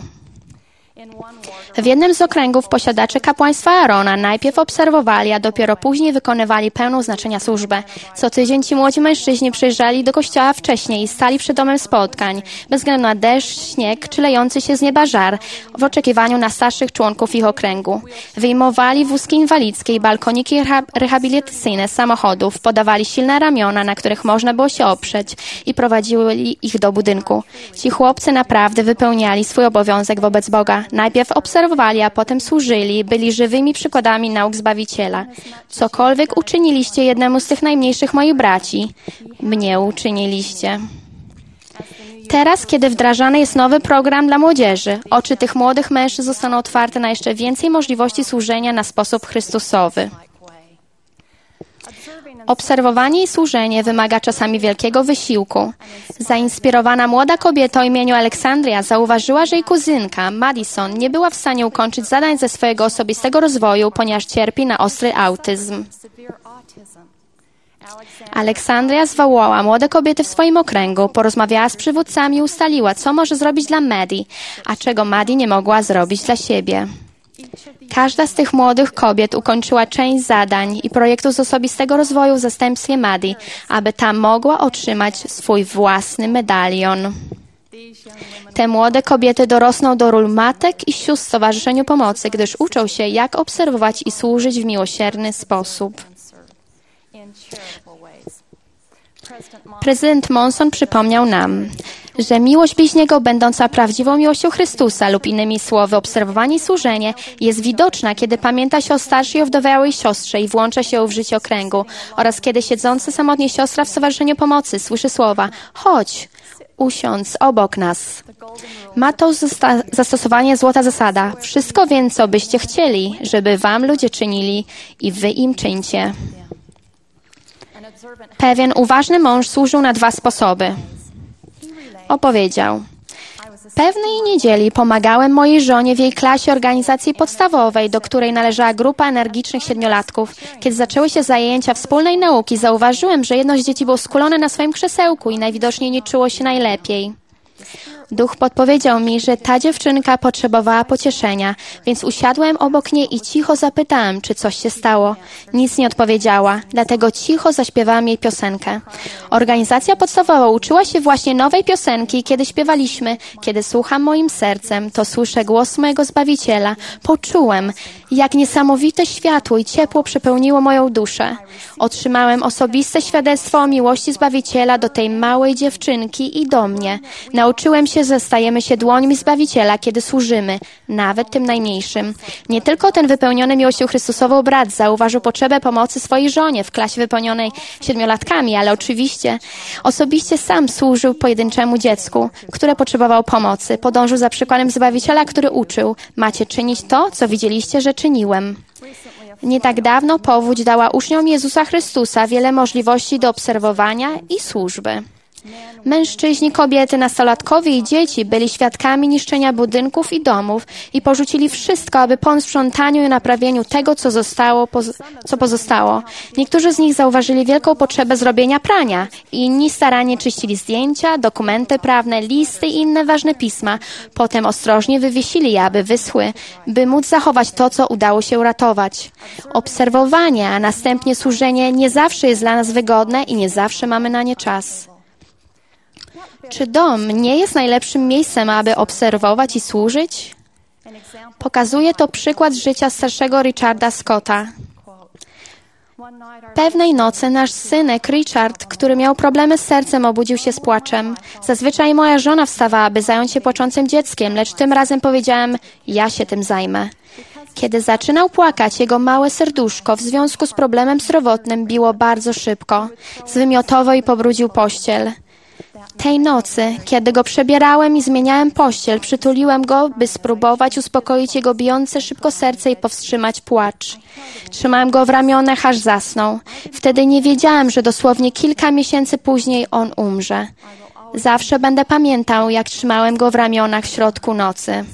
W jednym z okręgów posiadacze kapłaństwa Aarona najpierw obserwowali, a dopiero później wykonywali pełną znaczenia służbę. Co tydzień ci młodzi mężczyźni przyjeżdżali do kościoła wcześniej i stali przed domem spotkań, bez względu na deszcz, śnieg czy lejący się z nieba żar, w oczekiwaniu na starszych członków ich okręgu. Wyjmowali wózki inwalidzkie i balkoniki rehabilitacyjne z samochodów, podawali silne ramiona, na których można było się oprzeć, i prowadzili ich do budynku. Ci chłopcy naprawdę wypełniali swój obowiązek wobec Boga. Najpierw obserwowali, a potem służyli, byli żywymi przykładami nauk Zbawiciela. Cokolwiek uczyniliście jednemu z tych najmniejszych moich braci, mnie uczyniliście. Teraz, kiedy wdrażany jest nowy program dla młodzieży, oczy tych młodych mężczyzn zostaną otwarte na jeszcze więcej możliwości służenia na sposób chrystusowy. Obserwowanie i służenie wymaga czasami wielkiego wysiłku. Zainspirowana młoda kobieta o imieniu Aleksandria zauważyła, że jej kuzynka, Madison, nie była w stanie ukończyć zadań ze swojego osobistego rozwoju, ponieważ cierpi na ostry autyzm. Aleksandria zwołała młode kobiety w swoim okręgu, porozmawiała z przywódcami i ustaliła, co może zrobić dla Maddie, a czego Maddie nie mogła zrobić dla siebie. Każda z tych młodych kobiet ukończyła część zadań i projektu z osobistego rozwoju w zastępstwie Maddie, aby ta mogła otrzymać swój własny medalion. Te młode kobiety dorosną do ról matek i sióstr w Stowarzyszeniu Pomocy, gdyż uczą się, jak obserwować i służyć w miłosierny sposób. Prezydent Monson przypomniał nam, że miłość bliźniego, będąca prawdziwą miłością Chrystusa, lub innymi słowy, obserwowanie i służenie, jest widoczna, kiedy pamięta się o starszej i owdowiałej siostrze i włącza się ją w życie okręgu, oraz kiedy siedząca samotnie siostra w Stowarzyszeniu Pomocy słyszy słowa: chodź, usiądź obok nas. Ma to zastosowanie złota zasada: wszystko więc, co byście chcieli, żeby wam ludzie czynili, i wy im czyńcie. Pewien uważny mąż służył na 2 sposoby. Opowiedział: Pewnej niedzieli pomagałem mojej żonie w jej klasie organizacji podstawowej, do której należała grupa energicznych siedmiolatków. Kiedy zaczęły się zajęcia wspólnej nauki, zauważyłem, że jedno z dzieci było skulone na swoim krzesełku i najwidoczniej nie czuło się najlepiej. Duch podpowiedział mi, że ta dziewczynka potrzebowała pocieszenia, więc usiadłem obok niej i cicho zapytałem, czy coś się stało. Nic nie odpowiedziała, dlatego cicho zaśpiewałam jej piosenkę. Organizacja podstawowa uczyła się właśnie nowej piosenki, kiedy śpiewaliśmy. Kiedy słucham moim sercem, to słyszę głos mojego Zbawiciela. Poczułem, jak niesamowite światło i ciepło przepełniło moją duszę. Otrzymałem osobiste świadectwo o miłości Zbawiciela do tej małej dziewczynki i do mnie. Nauczyłem się, że stajemy się dłońmi Zbawiciela, kiedy służymy, nawet tym najmniejszym. Nie tylko ten wypełniony miłością Chrystusową brat zauważył potrzebę pomocy swojej żonie w klasie wypełnionej siedmiolatkami, ale oczywiście osobiście sam służył pojedynczemu dziecku, które potrzebowało pomocy. Podążył za przykładem Zbawiciela, który uczył: macie czynić to, co widzieliście, że czyniłem. Nie tak dawno powódź dała uczniom Jezusa Chrystusa wiele możliwości do obserwowania i służby. Mężczyźni, kobiety, nastolatkowie i dzieci byli świadkami niszczenia budynków i domów i porzucili wszystko, aby pomóc w sprzątaniu i naprawieniu tego, co pozostało. Niektórzy z nich zauważyli wielką potrzebę zrobienia prania. Inni starannie czyścili zdjęcia, dokumenty prawne, listy i inne ważne pisma. Potem ostrożnie wywiesili je, aby wyschły, by móc zachować to, co udało się uratować. Obserwowanie, a następnie służenie nie zawsze jest dla nas wygodne i nie zawsze mamy na nie czas. Czy dom nie jest najlepszym miejscem, aby obserwować i służyć? Pokazuje to przykład życia starszego Richarda Scotta. Pewnej nocy nasz synek Richard, który miał problemy z sercem, obudził się z płaczem. Zazwyczaj moja żona wstawała, by zająć się płaczącym dzieckiem, lecz tym razem powiedziałem: ja się tym zajmę. Kiedy zaczynał płakać, jego małe serduszko w związku z problemem zdrowotnym biło bardzo szybko. Zwymiotował i pobrudził pościel. Tej nocy, kiedy go przebierałem i zmieniałem pościel, przytuliłem go, by spróbować uspokoić jego bijące szybko serce i powstrzymać płacz. Trzymałem go w ramionach, aż zasnął. Wtedy nie wiedziałem, że dosłownie kilka miesięcy później on umrze. Zawsze będę pamiętał, jak trzymałem go w ramionach w środku nocy.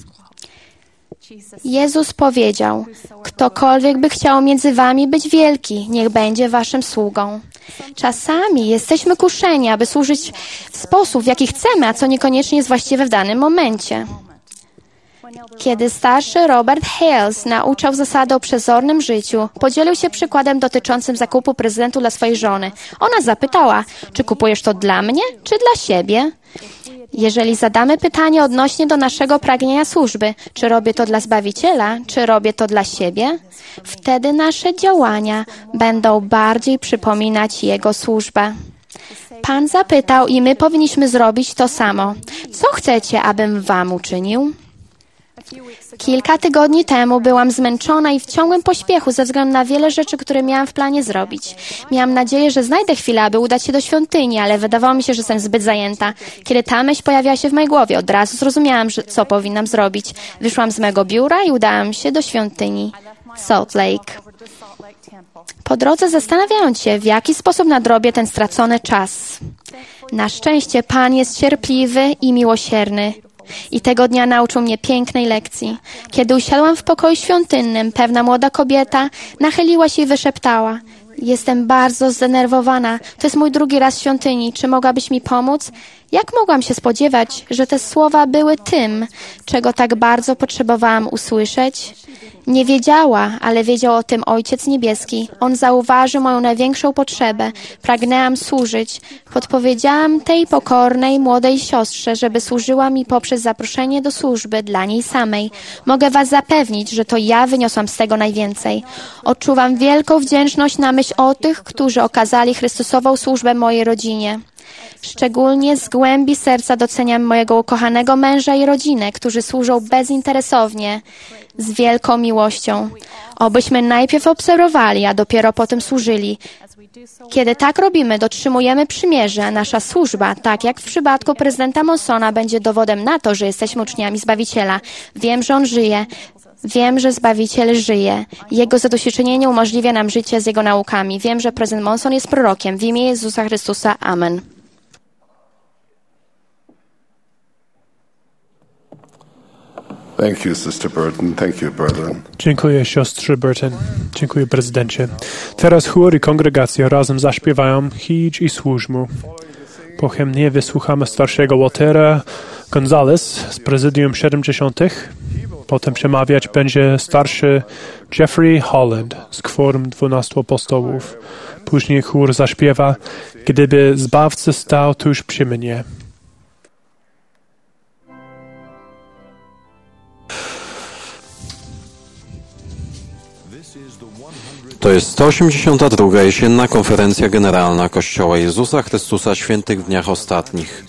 Jezus powiedział: ktokolwiek by chciał między wami być wielki, niech będzie waszym sługą. Czasami jesteśmy kuszeni, aby służyć w sposób, w jaki chcemy, a co niekoniecznie jest właściwe w danym momencie. Kiedy starszy Robert Hales nauczał zasady o przezornym życiu, podzielił się przykładem dotyczącym zakupu prezentu dla swojej żony. Ona zapytała: czy kupujesz to dla mnie, czy dla siebie? Jeżeli zadamy pytanie odnośnie do naszego pragnienia służby, czy robię to dla Zbawiciela, czy robię to dla siebie, wtedy nasze działania będą bardziej przypominać Jego służbę. Pan zapytał i my powinniśmy zrobić to samo. Co chcecie, abym wam uczynił? Kilka tygodni temu byłam zmęczona i w ciągłym pośpiechu ze względu na wiele rzeczy, które miałam w planie zrobić. Miałam nadzieję, że znajdę chwilę, aby udać się do świątyni, ale wydawało mi się, że jestem zbyt zajęta. Kiedy ta myśl pojawiła się w mojej głowie, od razu zrozumiałam, co powinnam zrobić. Wyszłam z mego biura i udałam się do świątyni Salt Lake. Po drodze zastanawiając się, w jaki sposób nadrobię ten stracony czas. Na szczęście Pan jest cierpliwy i miłosierny. I tego dnia nauczył mnie pięknej lekcji. Kiedy usiadłam w pokoju świątynnym, pewna młoda kobieta nachyliła się i wyszeptała: jestem bardzo zdenerwowana. To jest mój drugi raz w świątyni. Czy mogłabyś mi pomóc? Jak mogłam się spodziewać, że te słowa były tym, czego tak bardzo potrzebowałam usłyszeć? Nie wiedziała, ale wiedział o tym Ojciec Niebieski. On zauważył moją największą potrzebę. Pragnęłam służyć. Podpowiedziałam tej pokornej, młodej siostrze, żeby służyła mi poprzez zaproszenie do służby dla niej samej. Mogę was zapewnić, że to ja wyniosłam z tego najwięcej. Odczuwam wielką wdzięczność na myśl o tych, którzy okazali Chrystusową służbę mojej rodzinie. Szczególnie z głębi serca doceniam mojego ukochanego męża i rodzinę, którzy służą bezinteresownie, z wielką miłością. Obyśmy najpierw obserwowali, a dopiero potem służyli. Kiedy tak robimy, dotrzymujemy przymierza, a nasza służba, tak jak w przypadku prezydenta Monsona, będzie dowodem na to, że jesteśmy uczniami Zbawiciela. Wiem, że On żyje. Wiem, że Zbawiciel żyje. Jego zadośćuczynienie umożliwia nam życie z Jego naukami. Wiem, że prezydent Monson jest prorokiem. W imię Jezusa Chrystusa. Amen. Thank you, Sister Burton. Thank you, brethren. Dziękuję, siostrze Burton. Dziękuję, prezydencie. Teraz chór i kongregacja razem zaśpiewają Idź i służ mu. Po hymnie wysłuchamy starszego Waltera Gonzalez z prezydium 70. Potem przemawiać będzie starszy Jeffrey Holland z kworum 12 apostołów. Później chór zaśpiewa Gdyby Zbawca stał tuż przy mnie. To jest 182. jesienna konferencja generalna Kościoła Jezusa Chrystusa Świętych w Dniach Ostatnich.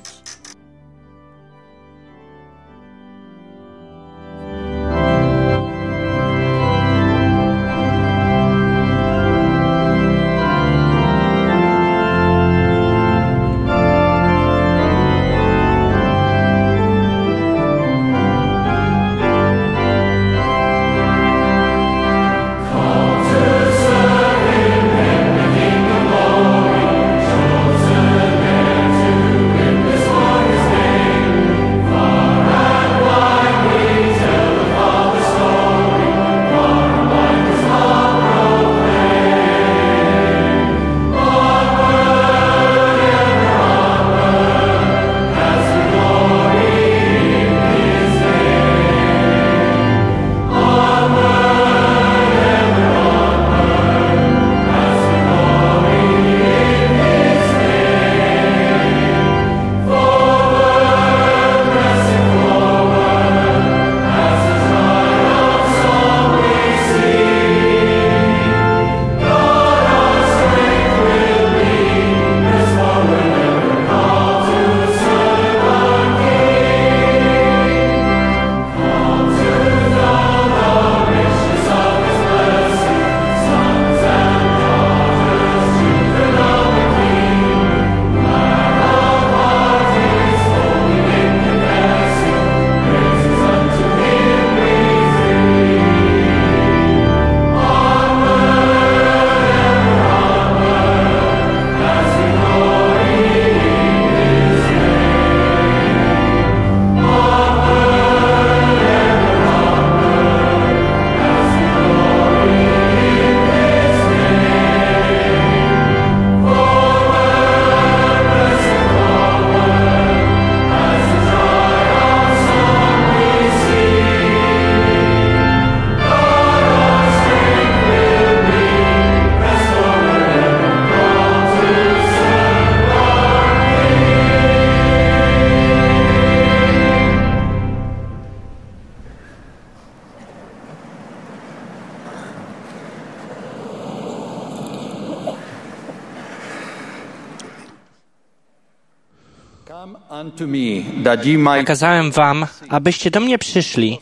Nakazałem wam, abyście do mnie przyszli,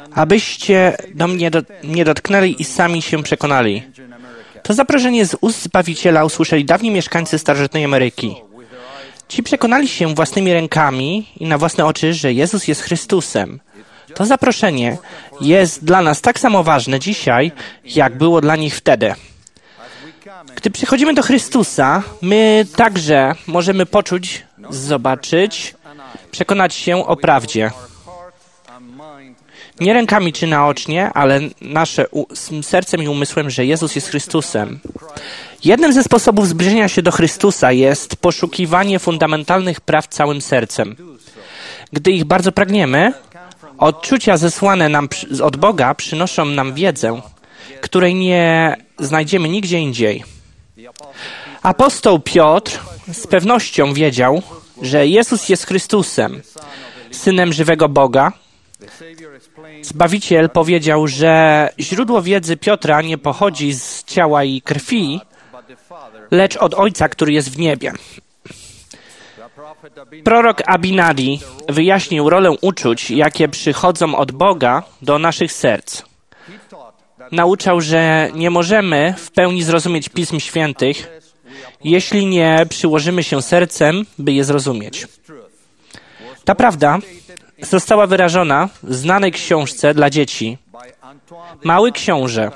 abyście do mnie nie dotknęli i sami się przekonali. To zaproszenie z ust Zbawiciela usłyszeli dawni mieszkańcy starożytnej Ameryki. Ci przekonali się własnymi rękami i na własne oczy, że Jezus jest Chrystusem. To zaproszenie jest dla nas tak samo ważne dzisiaj, jak było dla nich wtedy. Gdy przychodzimy do Chrystusa, my także możemy poczuć, zobaczyć, przekonać się o prawdzie. Nie rękami czy naocznie, ale naszym sercem i umysłem, że Jezus jest Chrystusem. Jednym ze sposobów zbliżenia się do Chrystusa jest poszukiwanie fundamentalnych praw całym sercem. Gdy ich bardzo pragniemy, odczucia zesłane nam od Boga przynoszą nam wiedzę, której nie znajdziemy nigdzie indziej. Apostoł Piotr z pewnością wiedział, że Jezus jest Chrystusem, Synem żywego Boga. Zbawiciel powiedział, że źródło wiedzy Piotra nie pochodzi z ciała i krwi, lecz od Ojca, który jest w niebie. Prorok Abinadi wyjaśnił rolę uczuć, jakie przychodzą od Boga do naszych serc. Nauczał, że nie możemy w pełni zrozumieć Pism Świętych, jeśli nie przyłożymy się sercem, by je zrozumieć. Ta prawda została wyrażona w znanej książce dla dzieci. Mały książę.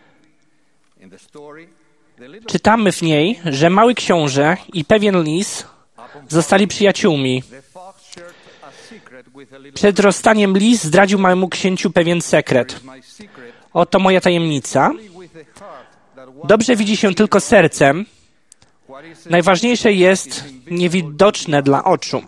Czytamy w niej, że mały książę i pewien lis zostali przyjaciółmi. Przed rozstaniem Liz zdradził małemu księciu pewien sekret. Oto moja tajemnica. Dobrze widzi się tylko sercem. Najważniejsze jest niewidoczne dla oczu.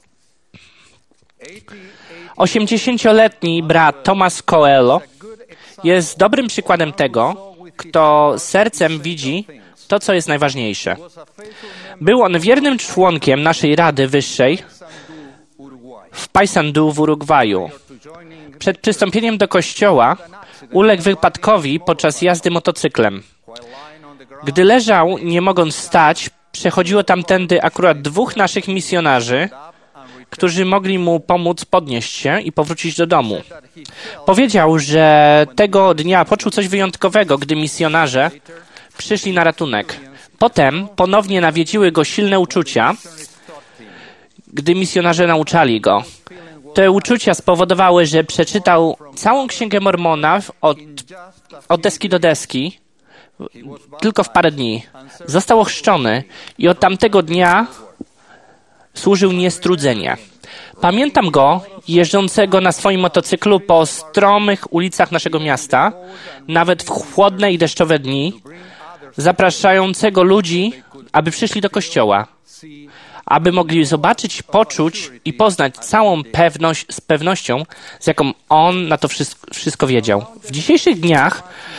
80-letni brat Thomas Coelho jest dobrym przykładem tego, kto sercem widzi to, co jest najważniejsze. Był on wiernym członkiem naszej Rady Wyższej w Paysandú w Urugwaju. Przed przystąpieniem do kościoła uległ wypadkowi podczas jazdy motocyklem. Gdy leżał, nie mogąc wstać, przechodziło tamtędy akurat 2 naszych misjonarzy, którzy mogli mu pomóc podnieść się i powrócić do domu. Powiedział, że tego dnia poczuł coś wyjątkowego, gdy misjonarze przyszli na ratunek. Potem ponownie nawiedziły go silne uczucia, gdy misjonarze nauczali go. Te uczucia spowodowały, że przeczytał całą Księgę Mormona od deski do deski, tylko w parę dni. Został ochrzczony i od tamtego dnia służył niestrudzenie. Pamiętam go jeżdżącego na swoim motocyklu po stromych ulicach naszego miasta, nawet w chłodne i deszczowe dni, zapraszającego ludzi, aby przyszli do kościoła, aby mogli zobaczyć, poczuć i poznać całą z pewnością, z jaką on na to wszystko wiedział. W dzisiejszych dniach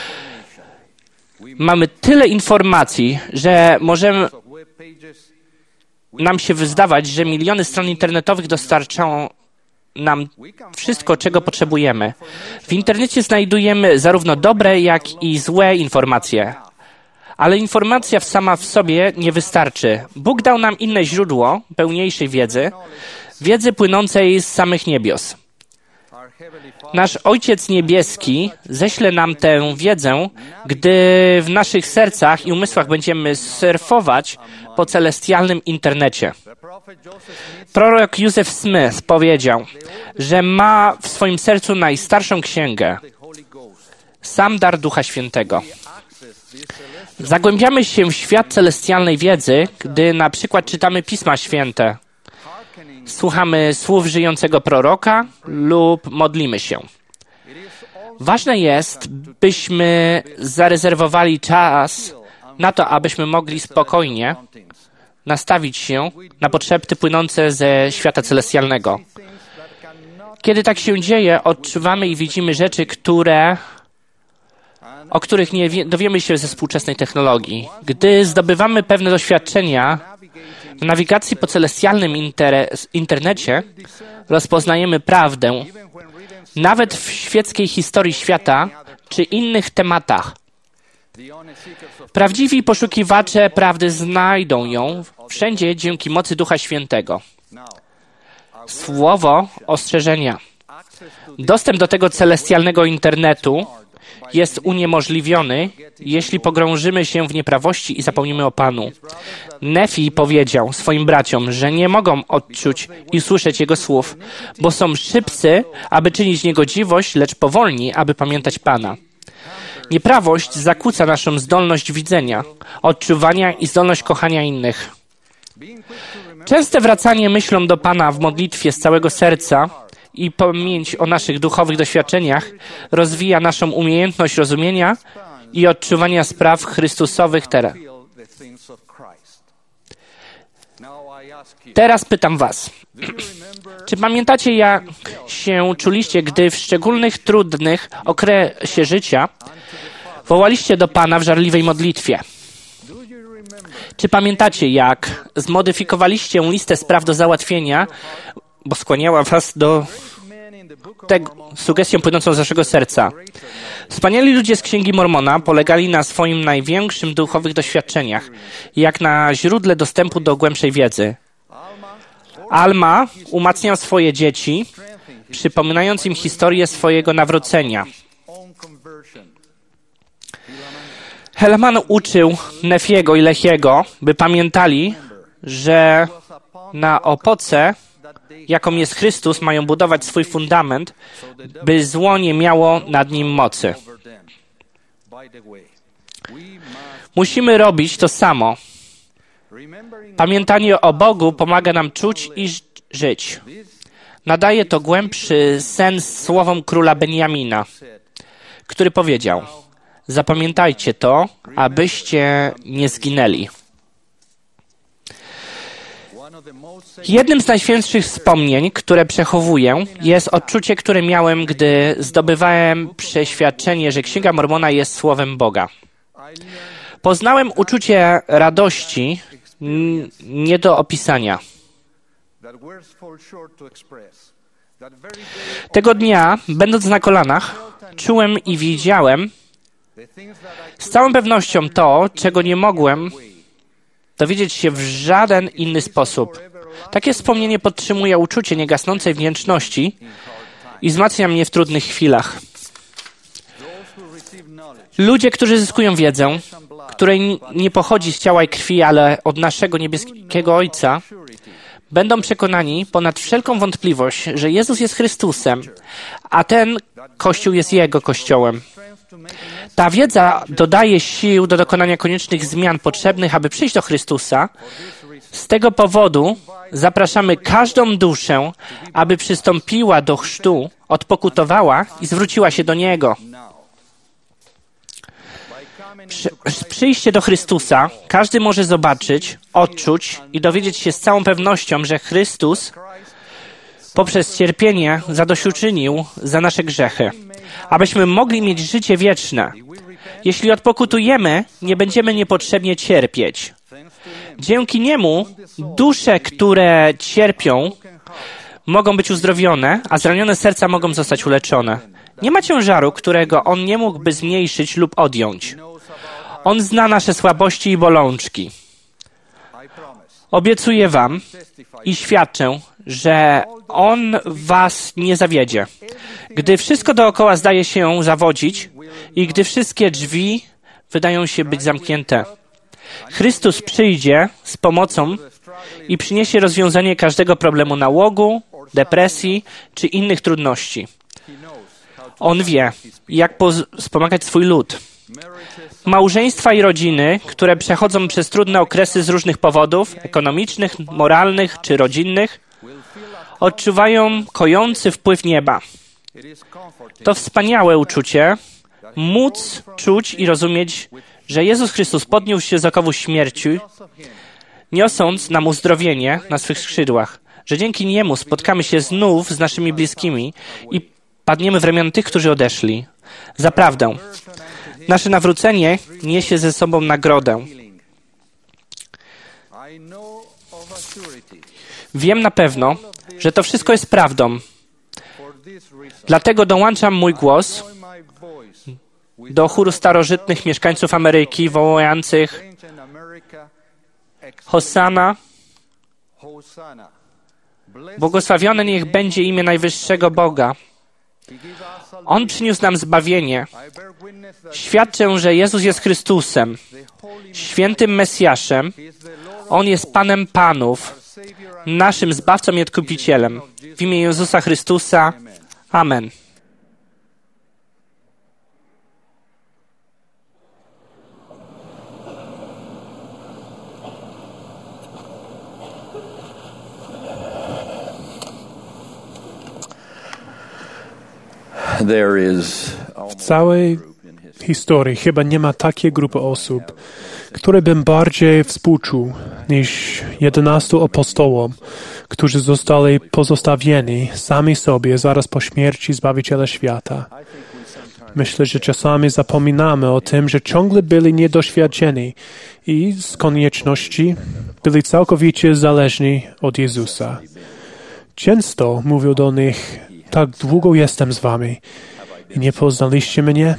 mamy tyle informacji, że możemy nam się wydawać, że miliony stron internetowych dostarczają nam wszystko, czego potrzebujemy. W internecie znajdujemy zarówno dobre, jak i złe informacje. Ale informacja sama w sobie nie wystarczy. Bóg dał nam inne źródło pełniejszej wiedzy płynącej z samych niebios. Nasz Ojciec Niebieski ześle nam tę wiedzę, gdy w naszych sercach i umysłach będziemy surfować po celestialnym internecie. Prorok Joseph Smith powiedział, że ma w swoim sercu najstarszą księgę, sam dar Ducha Świętego. Zagłębiamy się w świat celestialnej wiedzy, gdy na przykład czytamy Pisma Święte, słuchamy słów żyjącego proroka lub modlimy się. Ważne jest, byśmy zarezerwowali czas na to, abyśmy mogli spokojnie nastawić się na potrzeby płynące ze świata celestialnego. Kiedy tak się dzieje, odczuwamy i widzimy rzeczy, o których nie dowiemy się ze współczesnej technologii. Gdy zdobywamy pewne doświadczenia w nawigacji po celestialnym internecie, rozpoznajemy prawdę, nawet w świeckiej historii świata czy innych tematach. Prawdziwi poszukiwacze prawdy znajdą ją wszędzie dzięki mocy Ducha Świętego. Słowo ostrzeżenia. Dostęp do tego celestialnego internetu jest uniemożliwiony, jeśli pogrążymy się w nieprawości i zapomnimy o Panu. Nefi powiedział swoim braciom, że nie mogą odczuć i słyszeć Jego słów, bo są szybcy, aby czynić niegodziwość, lecz powolni, aby pamiętać Pana. Nieprawość zakłóca naszą zdolność widzenia, odczuwania i zdolność kochania innych. Częste wracanie myślą do Pana w modlitwie z całego serca i pamięć o naszych duchowych doświadczeniach rozwija naszą umiejętność rozumienia i odczuwania spraw chrystusowych teraz. Teraz pytam was, czy pamiętacie, jak się czuliście, gdy w szczególnych, trudnych okresie życia wołaliście do Pana w żarliwej modlitwie? Czy pamiętacie, jak zmodyfikowaliście listę spraw do załatwienia, bo skłaniała was do sugestią płynącą z waszego serca? Wspaniali ludzie z Księgi Mormona polegali na swoim największym duchowych doświadczeniach, jak na źródle dostępu do głębszej wiedzy. Alma umacniał swoje dzieci, przypominając im historię swojego nawrócenia. Helaman uczył Nefiego i Lehiego, by pamiętali, że na opoce, jaką jest Chrystus, mają budować swój fundament, by zło nie miało nad nim mocy. Musimy robić to samo. Pamiętanie o Bogu pomaga nam czuć i żyć. nadaje to głębszy sens słowom króla Benjamina, który powiedział: zapamiętajcie to, abyście nie zginęli. Jednym z najświętszych wspomnień, które przechowuję, jest odczucie, które miałem, gdy zdobywałem przeświadczenie, że Księga Mormona jest słowem Boga. Poznałem uczucie radości nie do opisania. Tego dnia, będąc na kolanach, czułem i widziałem z całą pewnością to, czego nie mogłem dowiedzieć się w żaden inny sposób. Takie wspomnienie podtrzymuje uczucie niegasnącej wdzięczności i wzmacnia mnie w trudnych chwilach. Ludzie, którzy zyskują wiedzę, której nie pochodzi z ciała i krwi, ale od naszego niebieskiego Ojca, będą przekonani ponad wszelką wątpliwość, że Jezus jest Chrystusem, a ten Kościół jest Jego Kościołem. Ta wiedza dodaje sił do dokonania koniecznych zmian potrzebnych, aby przyjść do Chrystusa. Z tego powodu zapraszamy każdą duszę, aby przystąpiła do chrztu, odpokutowała i zwróciła się do Niego. Przyjście do Chrystusa każdy może zobaczyć, odczuć i dowiedzieć się z całą pewnością, że Chrystus poprzez cierpienie zadośćuczynił za nasze grzechy, abyśmy mogli mieć życie wieczne. Jeśli odpokutujemy, nie będziemy niepotrzebnie cierpieć. Dzięki Niemu dusze, które cierpią, mogą być uzdrowione, a zranione serca mogą zostać uleczone. Nie ma ciężaru, którego On nie mógłby zmniejszyć lub odjąć. On zna nasze słabości i bolączki. Obiecuję wam i świadczę, że On was nie zawiedzie. Gdy wszystko dookoła zdaje się zawodzić i gdy wszystkie drzwi wydają się być zamknięte, Chrystus przyjdzie z pomocą i przyniesie rozwiązanie każdego problemu nałogu, depresji czy innych trudności. On wie, jak wspomagać swój lud. Małżeństwa i rodziny, które przechodzą przez trudne okresy z różnych powodów, ekonomicznych, moralnych czy rodzinnych, odczuwają kojący wpływ nieba. To wspaniałe uczucie móc czuć i rozumieć, że Jezus Chrystus podniósł się z okowu śmierci, niosąc nam uzdrowienie na swych skrzydłach, że dzięki Niemu spotkamy się znów z naszymi bliskimi i padniemy w ramiona tych, którzy odeszli. Zaprawdę, nasze nawrócenie niesie ze sobą nagrodę. Wiem na pewno, że to wszystko jest prawdą. Dlatego dołączam mój głos do chóru starożytnych mieszkańców Ameryki wołających Hosanna, błogosławione niech będzie imię najwyższego Boga. On przyniósł nam zbawienie. Świadczę, że Jezus jest Chrystusem, świętym Mesjaszem. On jest Panem Panów, naszym Zbawcą i Odkupicielem. W imię Jezusa Chrystusa. Amen. W całej historii chyba nie ma takiej grupy osób, które bym bardziej współczuł niż 11 apostołom, którzy zostali pozostawieni sami sobie zaraz po śmierci Zbawiciela świata. Myślę, że czasami zapominamy o tym, że ciągle byli niedoświadczeni i z konieczności byli całkowicie zależni od Jezusa. Często mówił do nich: tak długo jestem z wami i nie poznaliście mnie?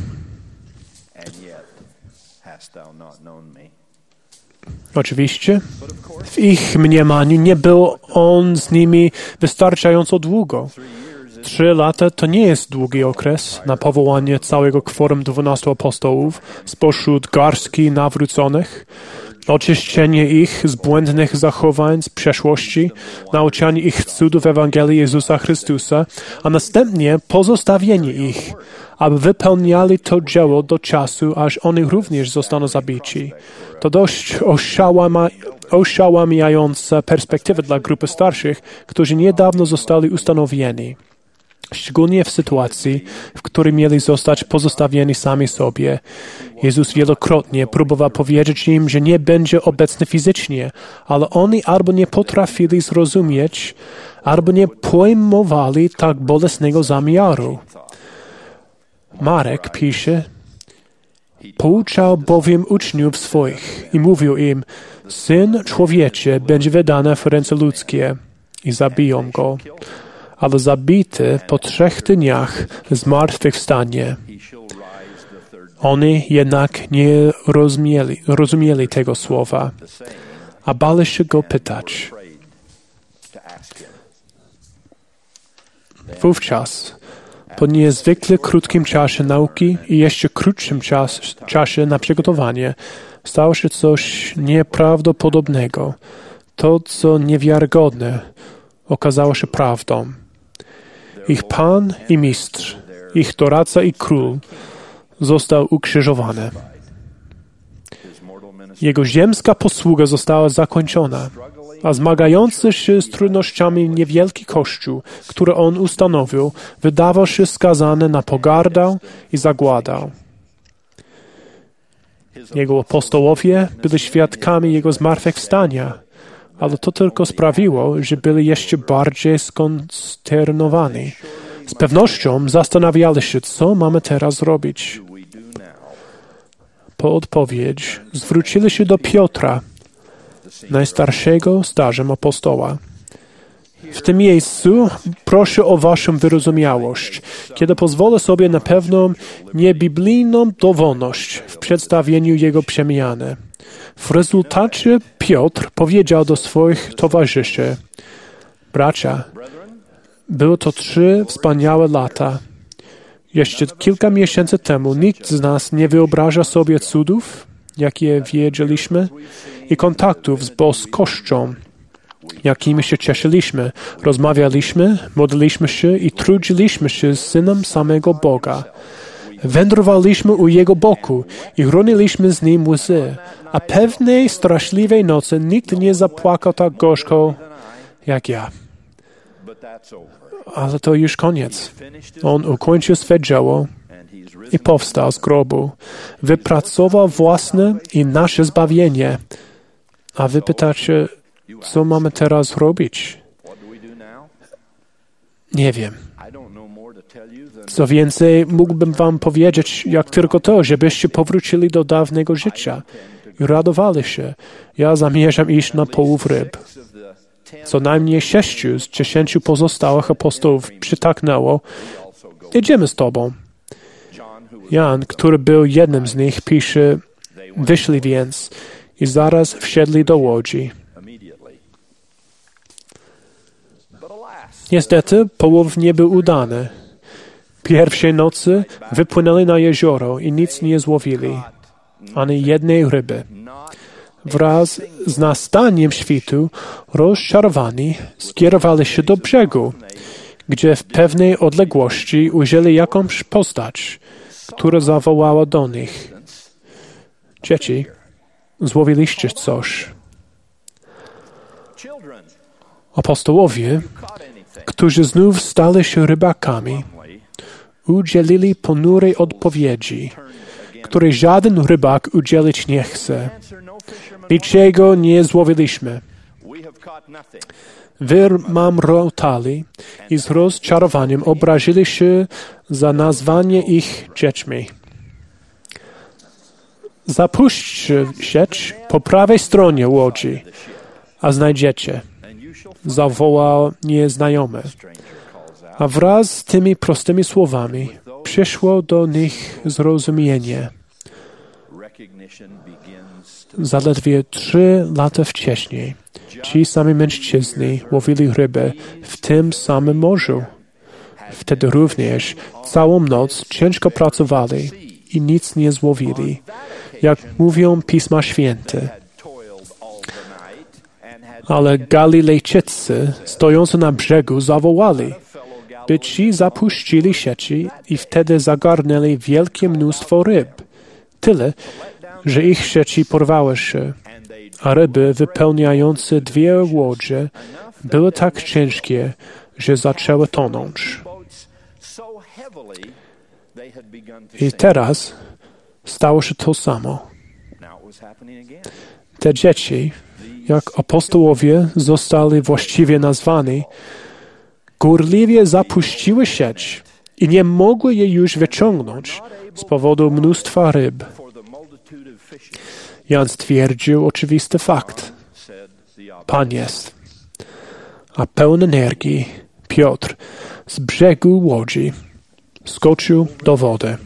Oczywiście, w ich mniemaniu nie był On z nimi wystarczająco długo. 3 lata to nie jest długi okres na powołanie całego kworum 12 apostołów spośród garstki nawróconych. oczyszczenie ich z błędnych zachowań z przeszłości, nauczanie ich cudów Ewangelii Jezusa Chrystusa, a następnie pozostawienie ich, aby wypełniali to dzieło do czasu, aż oni również zostaną zabici. To dość oszałamiająca perspektywa dla grupy starszych, którzy niedawno zostali ustanowieni. Szczególnie w sytuacji, w której mieli zostać pozostawieni sami sobie. Jezus wielokrotnie próbował powiedzieć im, że nie będzie obecny fizycznie, ale oni albo nie potrafili zrozumieć, albo nie pojmowali tak bolesnego zamiaru. Marek pisze, pouczał bowiem uczniów swoich i mówił im, Syn Człowieczy będzie wydany w ręce ludzkie i zabiją go, ale zabity po 3 dniach zmartwychwstanie. Oni jednak nie rozumieli tego słowa, a bali się go pytać. Wówczas, po niezwykle krótkim czasie nauki i jeszcze krótszym czasie na przygotowanie, stało się coś nieprawdopodobnego. To, co niewiarygodne, okazało się prawdą. Ich Pan i Mistrz, ich doradca i Król został ukrzyżowany. Jego ziemska posługa została zakończona, a zmagający się z trudnościami niewielki Kościół, który on ustanowił, wydawał się skazany na pogardę i zagładę. Jego apostołowie byli świadkami Jego zmartwychwstania, ale to tylko sprawiło, że byli jeszcze bardziej skonsternowani. Z pewnością zastanawiali się, co mamy teraz robić. Po odpowiedź zwrócili się do Piotra, najstarszego starzem apostoła. W tym miejscu proszę o waszą wyrozumiałość, kiedy pozwolę sobie na pewną niebiblijną dowolność w przedstawieniu jego przemiany. W rezultacie Piotr powiedział do swoich towarzyszy, bracia, było to 3 wspaniałe lata. Jeszcze kilka miesięcy temu nikt z nas nie wyobraża sobie cudów, jakie wiedzieliśmy, i kontaktów z boskością, jakimi się cieszyliśmy. Rozmawialiśmy, modliliśmy się i trudziliśmy się z Synem samego Boga. Wędrowaliśmy u Jego boku i roniliśmy z Nim łzy, a pewnej straszliwej nocy nikt nie zapłakał tak gorzko jak ja. Ale to już koniec. On ukończył swe dzieło i powstał z grobu. Wypracował własne i nasze zbawienie. A wy pytacie, co mamy teraz robić? Nie wiem. Co więcej, mógłbym wam powiedzieć, jak tylko to, żebyście powrócili do dawnego życia i radowali się. Ja zamierzam iść na połów ryb. Co najmniej 6 z 10 pozostałych apostołów przytaknęło. Idziemy z tobą. Jan, który był jednym z nich, pisze, wyszli więc i zaraz wsiedli do łodzi. Niestety, połów nie był udany. Pierwszej nocy wypłynęli na jezioro i nic nie złowili, ani jednej ryby. Wraz z nastaniem świtu, rozczarowani, skierowali się do brzegu, gdzie w pewnej odległości ujrzeli jakąś postać, która zawołała do nich. Dzieci, złowiliście coś. Apostołowie, którzy znów stali się rybakami, udzielili ponurej odpowiedzi, której żaden rybak udzielić nie chce. Niczego nie złowiliśmy. Wymamrotali i z rozczarowaniem obrazili się za nazwanie ich dziećmi. Zapuśćcie sieć po prawej stronie łodzi, a znajdziecie. Zawołał nieznajomy. A wraz z tymi prostymi słowami przyszło do nich zrozumienie. Zaledwie 3 lata wcześniej ci sami mężczyźni łowili ryby w tym samym morzu. Wtedy również całą noc ciężko pracowali i nic nie złowili, jak mówią Pisma Święte. Ale Galilejczycy stojący na brzegu zawołali, by ci zapuścili sieci i wtedy zagarnęli wielkie mnóstwo ryb. Tyle, że ich sieci porwały się, a ryby wypełniające 2 łodzie były tak ciężkie, że zaczęły tonąć. I teraz stało się to samo. Te dzieci, jak apostołowie zostali właściwie nazwani, gorliwie zapuściły sieć i nie mogły jej już wyciągnąć z powodu mnóstwa ryb. Jan stwierdził oczywisty fakt. Pan jest. A pełen energii Piotr z brzegu łodzi skoczył do wody.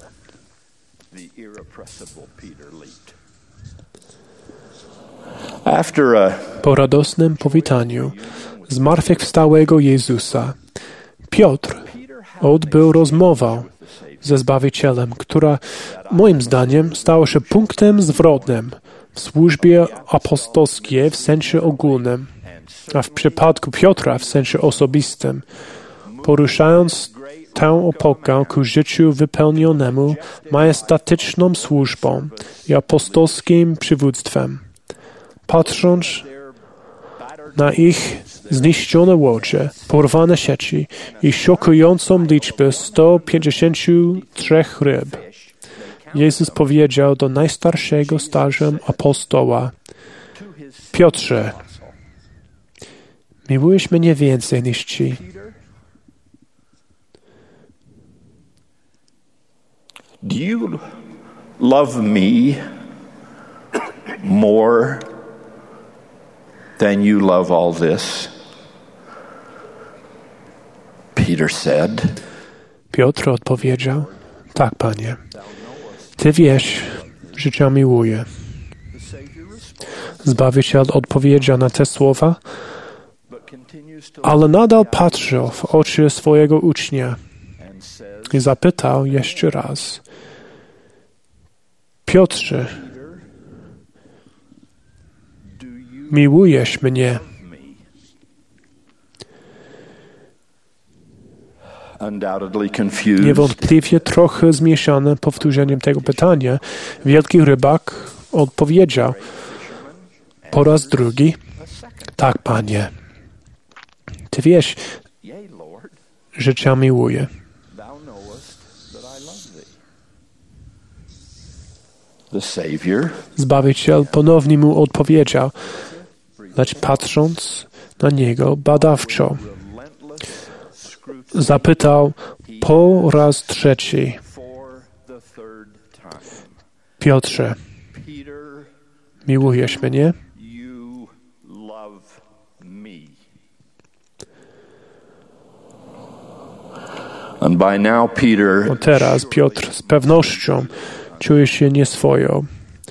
Po radosnym powitaniu zmartwychwstałego Jezusa, Piotr odbył rozmowę ze Zbawicielem, która moim zdaniem stała się punktem zwrotnym w służbie apostolskiej w sensie ogólnym, a w przypadku Piotra w sensie osobistym, poruszając tę epokę ku życiu wypełnionemu majestatyczną służbą i apostolskim przywództwem. Patrząc na ich zniszczone łodzie, porwane sieci i szokującą liczbę 153 ryb, Jezus powiedział do najstarszego stażem apostoła: Piotrze, miłujesz mnie więcej niż ci. Do you love me more than you love all this? Peter said. Piotr odpowiedział: tak, Panie. Ty wiesz, że Cię miłuję. Zbawiciel odpowiedział na te słowa, ale nadal patrzył w oczy swojego ucznia i zapytał jeszcze raz: Piotrze, miłujesz mnie? Niewątpliwie trochę zmieszany powtórzeniem tego pytania, wielki rybak odpowiedział po raz drugi: tak, Panie. Ty wiesz, że Cię miłuję. Zbawiciel ponownie mu odpowiedział, lecz patrząc na niego badawczo, zapytał po raz trzeci: Piotrze, miłujesz mnie? No teraz Piotr z pewnością czuje się nieswojo.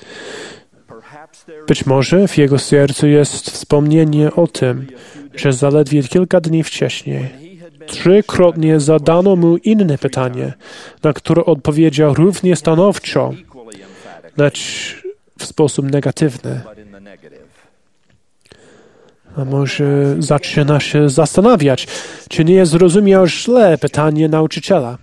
Być może w jego sercu jest wspomnienie o tym, że zaledwie kilka dni wcześniej 3-krotnie zadano mu inne pytanie, na które odpowiedział równie stanowczo, lecz w sposób negatywny. A może zaczyna się zastanawiać, czy nie zrozumiał źle pytanie nauczyciela.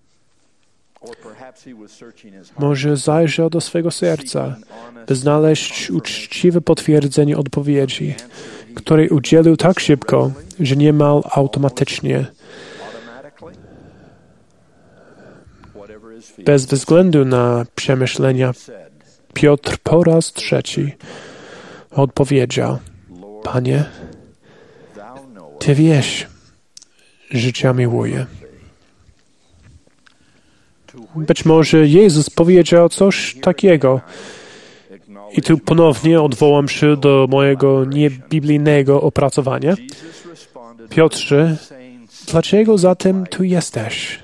Może zajrzał do swego serca, by znaleźć uczciwe potwierdzenie odpowiedzi, której udzielił tak szybko, że niemal automatycznie. Bez względu na przemyślenia, Piotr po raz trzeci odpowiedział: Panie, Ty wiesz, że Cię miłuję. Być może Jezus powiedział coś takiego. I tu ponownie odwołam się do mojego niebiblijnego opracowania. Piotrze, dlaczego zatem tu jesteś?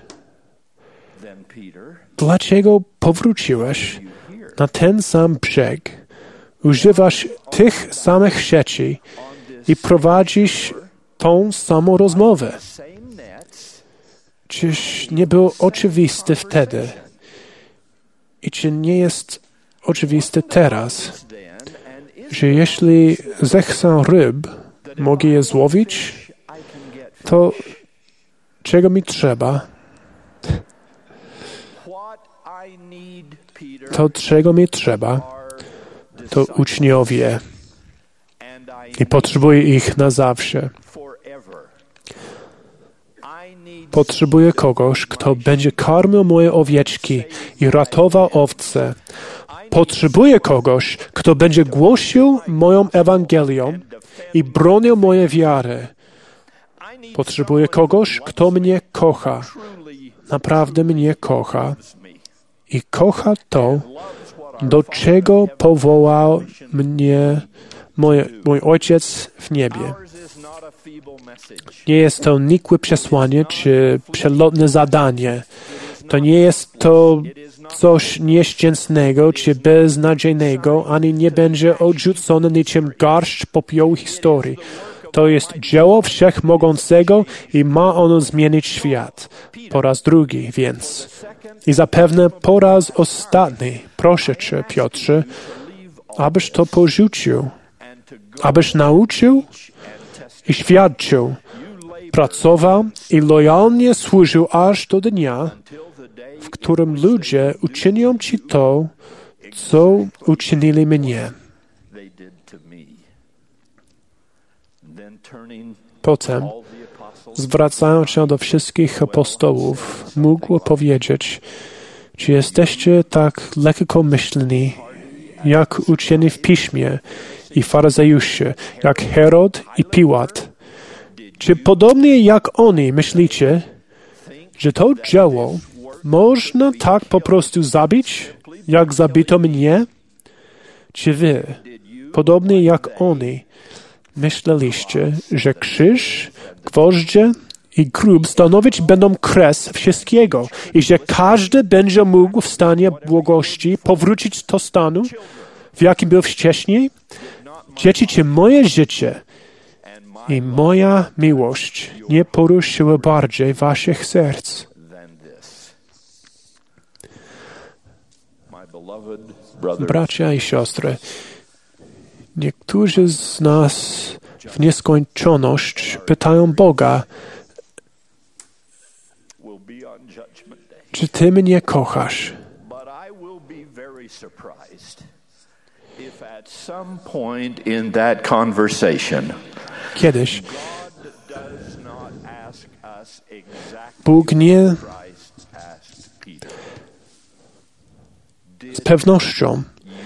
Dlaczego powróciłeś na ten sam brzeg? Używasz tych samych sieci i prowadzisz tą samą rozmowę. Czyż nie było oczywiste wtedy? I czy nie jest oczywiste teraz, że jeśli zechcę ryb, mogę je złowić, to czego mi trzeba? To czego mi trzeba? To uczniowie. I potrzebuję ich na zawsze. Potrzebuję kogoś, kto będzie karmił moje owieczki i ratował owce. Potrzebuję kogoś, kto będzie głosił moją Ewangelię i bronił mojej wiary. Potrzebuję kogoś, kto mnie kocha. Naprawdę mnie kocha. I kocha to, do czego powołał mnie mój Ojciec w niebie. Nie jest to nikłe przesłanie czy przelotne zadanie. To nie jest to coś nieszczęsnego czy beznadziejnego, ani nie będzie odrzucone niczym garść popiołu historii. To jest dzieło Wszechmogącego i ma ono zmienić świat. Po raz drugi więc. I zapewne po raz ostatni. Proszę Cię, Piotrze, abyś to porzucił, abyś nauczył i świadczył, pracował i lojalnie służył aż do dnia, w którym ludzie uczynią Ci to, co uczynili mnie. Potem, zwracając się do wszystkich apostołów, mógł powiedzieć, czy jesteście tak lekkomyślni, jak uczeni w Piśmie i faryzeusze, jak Herod i Piłat. Czy podobnie jak oni myślicie, że to dzieło można tak po prostu zabić, jak zabito mnie? Czy wy, podobnie jak oni, myśleliście, że krzyż, gwoździe i grób stanowić będą kres wszystkiego i że każdy będzie mógł w stanie błogości powrócić do stanu, w jakim był wcześniej? Dzieci, czy moje życie i moja miłość nie poruszyły bardziej waszych serc? Bracia i siostry, niektórzy z nas w nieskończoność pytają Boga, czy Ty mnie kochasz? Kiedyś Bóg nie z pewnością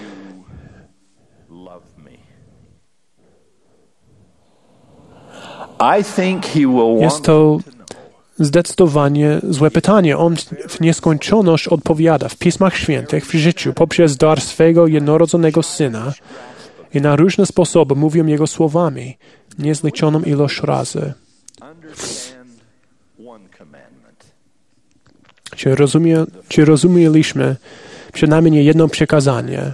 jest to zdecydowanie złe pytanie. On w nieskończoność odpowiada w Pismach Świętych, w życiu, poprzez dar swego jednorodzonego Syna i na różne sposoby mówią Jego słowami, niezliczoną ilość razy. Czy rozumieliśmy przynajmniej jedno przekazanie?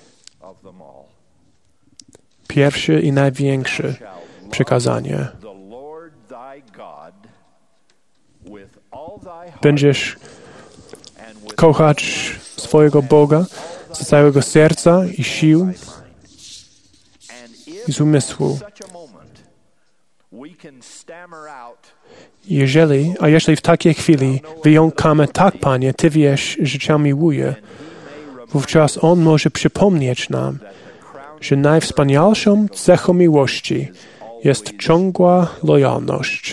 Pierwsze i największe przekazanie. Będziesz kochać swojego Boga z całego serca i sił i z umysłu. Jeśli w takiej chwili wyjąkamy, tak, Panie, Ty wiesz, że Cię miłuję, wówczas On może przypomnieć nam, że najwspanialszą cechą miłości jest ciągła lojalność.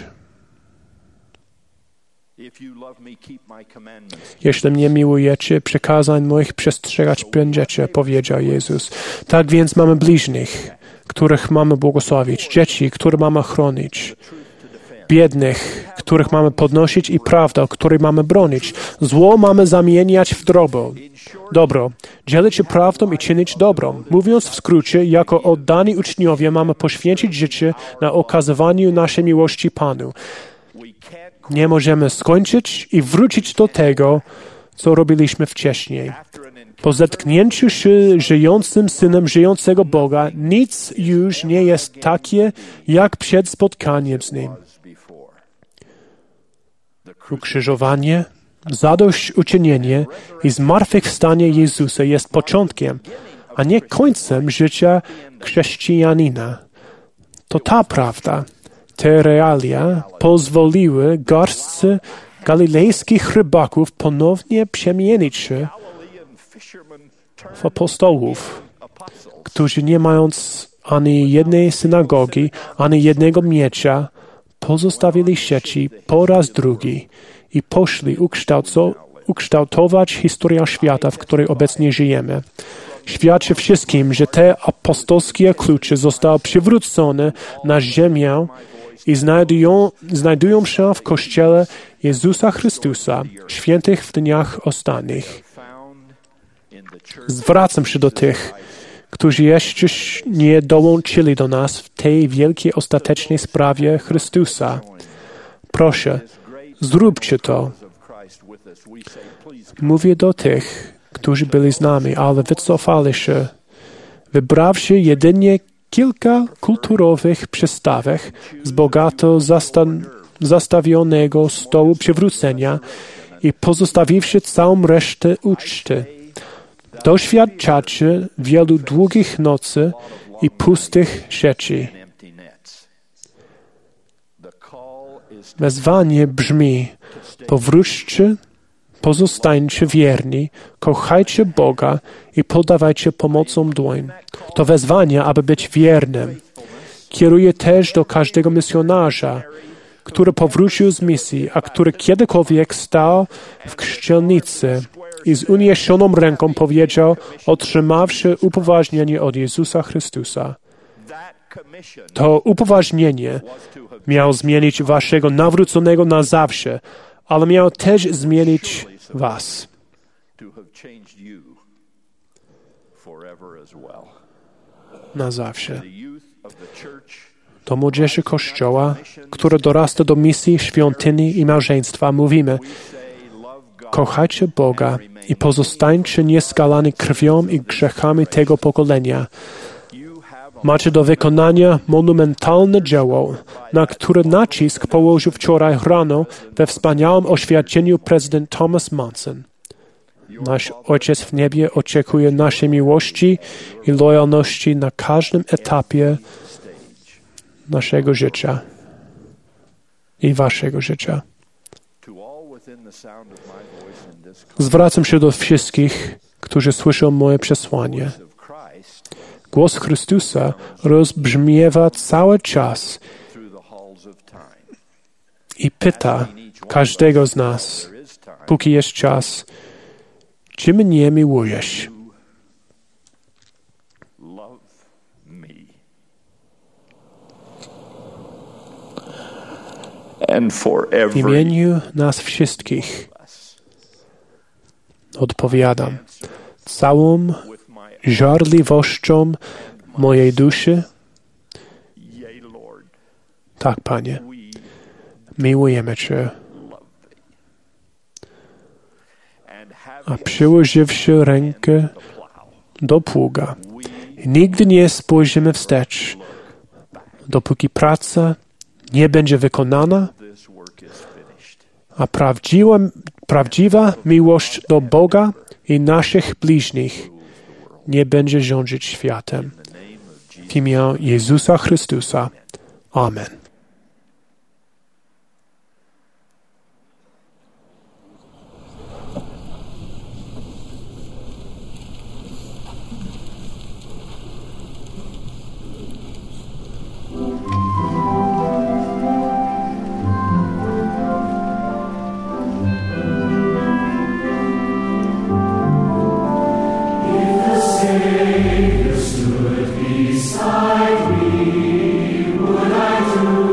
Jeśli mnie miłujecie, przykazań moich przestrzegać będziecie, powiedział Jezus. Tak więc mamy bliźnich, których mamy błogosławić, dzieci, które mamy chronić, biednych, których mamy podnosić i prawdę, której mamy bronić. Zło mamy zamieniać w dobro, dzielić się prawdą i czynić dobro. Mówiąc w skrócie, jako oddani uczniowie mamy poświęcić życie na okazywaniu naszej miłości Panu. Nie możemy skończyć i wrócić do tego, co robiliśmy wcześniej. Po zetknięciu się żyjącym Synem żyjącego Boga, nic już nie jest takie, jak przed spotkaniem z Nim. Ukrzyżowanie, zadośćuczynienie i zmartwychwstanie Jezusa jest początkiem, a nie końcem życia chrześcijanina. To ta prawda, te realia pozwoliły garstce galilejskich rybaków ponownie przemienić się w apostołów, którzy nie mając ani jednej synagogi, ani jednego miecza, pozostawili sieci po raz drugi i poszli ukształtować historię świata, w której obecnie żyjemy. Świadczy wszystkim, że te apostolskie klucze zostały przywrócone na ziemię i znajdują się w Kościele Jezusa Chrystusa, świętych w dniach ostatnich. Zwracam się do tych, którzy jeszcze nie dołączyli do nas w tej wielkiej ostatecznej sprawie Chrystusa. Proszę, zróbcie to. Mówię do tych, którzy byli z nami, ale wycofali się, wybrawszy jedynie kilka kulturowych przystawek z bogato zastawionego stołu przywrócenia i pozostawiwszy całą resztę uczty. Doświadczacie wielu długich nocy i pustych sieci. Wezwanie brzmi: powróćcie, pozostańcie wierni, kochajcie Boga i podawajcie pomocą dłoń. To wezwanie, aby być wiernym, kieruje też do każdego misjonarza, który powrócił z misji, a który kiedykolwiek stał w krzyczelnicy i z uniesioną ręką powiedział, otrzymawszy upoważnienie od Jezusa Chrystusa. To upoważnienie miało zmienić waszego nawróconego na zawsze, ale miało też zmienić was. Na zawsze. Do młodzieży Kościoła, która dorasta do misji, świątyni i małżeństwa, mówimy: kochajcie Boga i pozostańcie nieskalani krwią i grzechami tego pokolenia. Macie do wykonania monumentalne dzieło, na które nacisk położył wczoraj rano we wspaniałym oświadczeniu prezydent Thomas Monson. Nasz Ojciec w niebie oczekuje naszej miłości i lojalności na każdym etapie naszego życia i waszego życia. Zwracam się do wszystkich, którzy słyszą moje przesłanie. Głos Chrystusa rozbrzmiewa cały czas i pyta każdego z nas, póki jest czas, czy mnie miłujesz? W imieniu nas wszystkich odpowiadam całą żarliwością mojej duszy. Tak, Panie, miłujemy Cię. A przyłożywszy rękę do pługa, nigdy nie spojrzymy wstecz, dopóki praca nie będzie wykonana, a prawdziwa miłość do Boga i naszych bliźnich nie będzie rządzić światem. W imię Jezusa Chrystusa. Amen. Savior stood beside me, would I do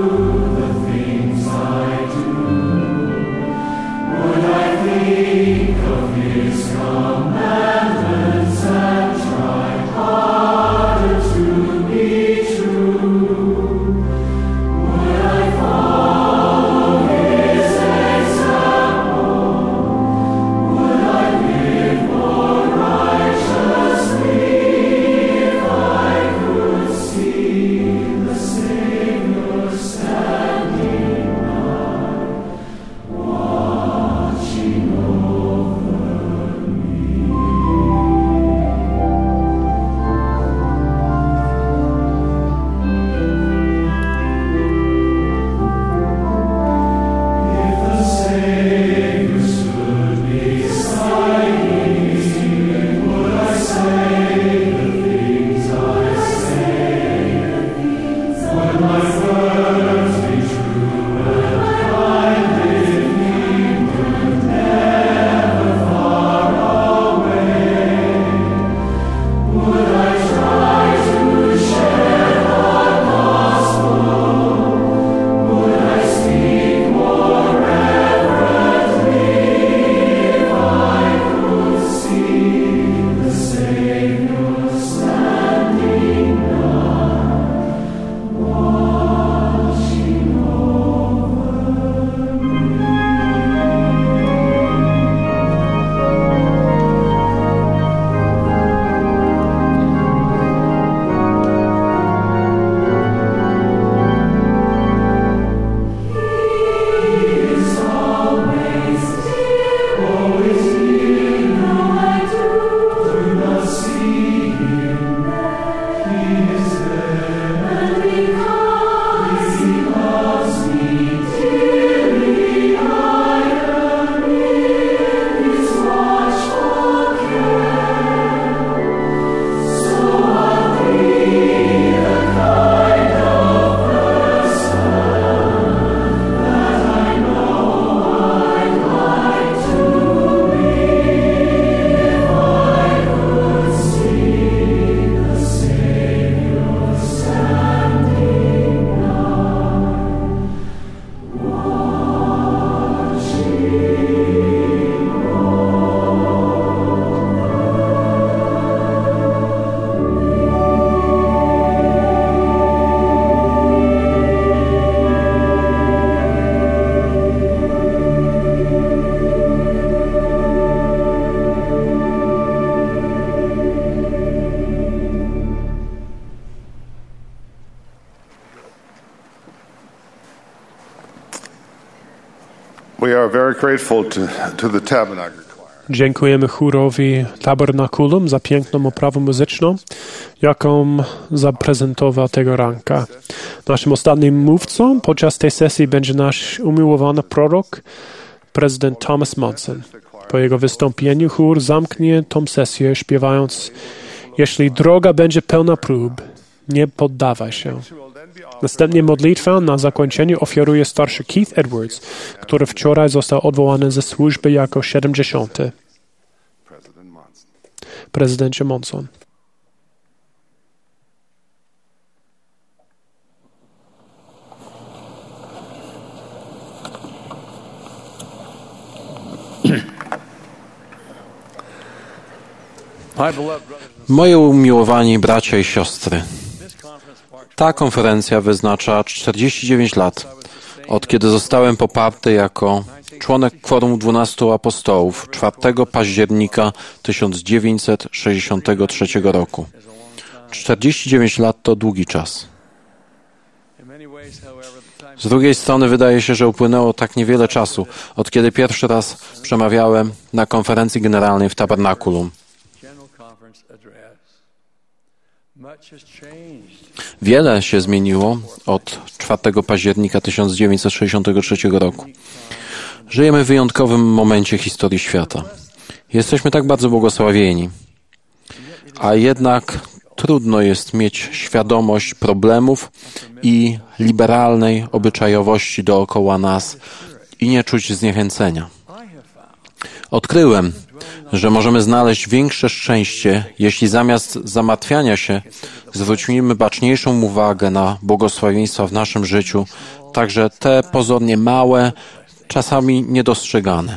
We are very grateful to the Tabernacle Choir. Dziękujemy chórowi Tabernakulum za piękną oprawę muzyczną, jaką zaprezentował tego ranka. Naszym ostatnim mówcą podczas tej sesji będzie nasz umiłowany prorok, prezydent Thomas Monson. Po jego wystąpieniu chór zamknie tą sesję śpiewając: jeśli droga będzie pełna prób, nie poddawaj się. Następnie modlitwę na zakończenie ofiaruje starszy Keith Edwards, który wczoraj został odwołany ze służby jako 70. Prezydencie Monson. Moi umiłowani bracia i siostry, ta konferencja wyznacza 49 lat, od kiedy zostałem poparty jako członek Kworum 12 Apostołów 4 października 1963 roku. 49 lat to długi czas. Z drugiej strony wydaje się, że upłynęło tak niewiele czasu, od kiedy pierwszy raz przemawiałem na konferencji generalnej w Tabernakulum. Wiele się zmieniło od 4 października 1963 roku. Żyjemy w wyjątkowym momencie historii świata. Jesteśmy tak bardzo błogosławieni, a jednak trudno jest mieć świadomość problemów i liberalnej obyczajowości dookoła nas i nie czuć zniechęcenia. Odkryłem, że możemy znaleźć większe szczęście, jeśli zamiast zamartwiania się zwrócimy baczniejszą uwagę na błogosławieństwa w naszym życiu, także te pozornie małe, czasami niedostrzegane.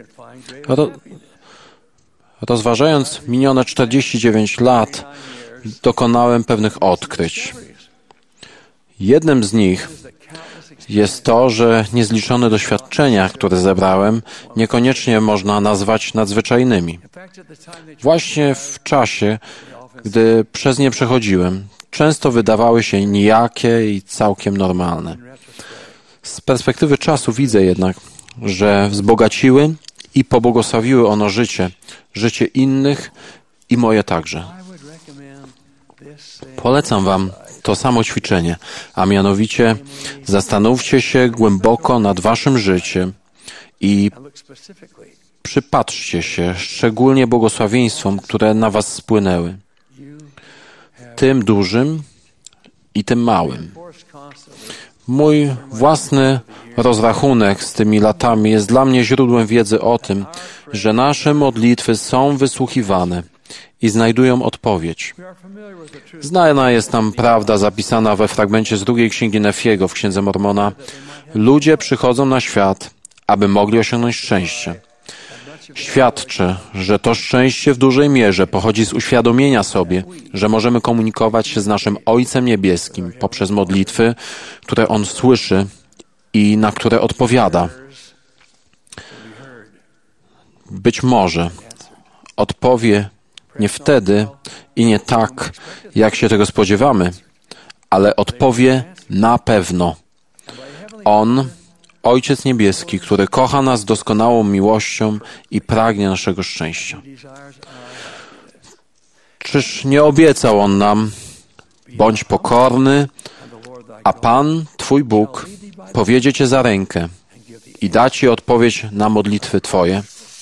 Rozważając minione 49 lat, dokonałem pewnych odkryć. Jednym z nich jest to, że niezliczone doświadczenia, które zebrałem, niekoniecznie można nazwać nadzwyczajnymi. Właśnie w czasie, gdy przez nie przechodziłem, często wydawały się nijakie i całkiem normalne. Z perspektywy czasu widzę jednak, że wzbogaciły i pobłogosławiły ono życie innych i moje także. Polecam Wam to samo ćwiczenie, a mianowicie zastanówcie się głęboko nad Waszym życiem i przypatrzcie się szczególnie błogosławieństwom, które na Was spłynęły. Tym dużym i tym małym. Mój własny rozrachunek z tymi latami jest dla mnie źródłem wiedzy o tym, że nasze modlitwy są wysłuchiwane i znajdują odpowiedź. Znana jest nam prawda zapisana we fragmencie z 2 Księgi Nefiego w Księdze Mormona. Ludzie przychodzą na świat, aby mogli osiągnąć szczęście. Świadczę, że to szczęście w dużej mierze pochodzi z uświadomienia sobie, że możemy komunikować się z naszym Ojcem Niebieskim poprzez modlitwy, które On słyszy i na które odpowiada. Być może odpowie nie wtedy i nie tak, jak się tego spodziewamy, ale odpowie na pewno. On, Ojciec Niebieski, który kocha nas doskonałą miłością i pragnie naszego szczęścia. Czyż nie obiecał On nam: bądź pokorny, a Pan, Twój Bóg, powiedzie Cię za rękę i da Ci odpowiedź na modlitwy Twoje?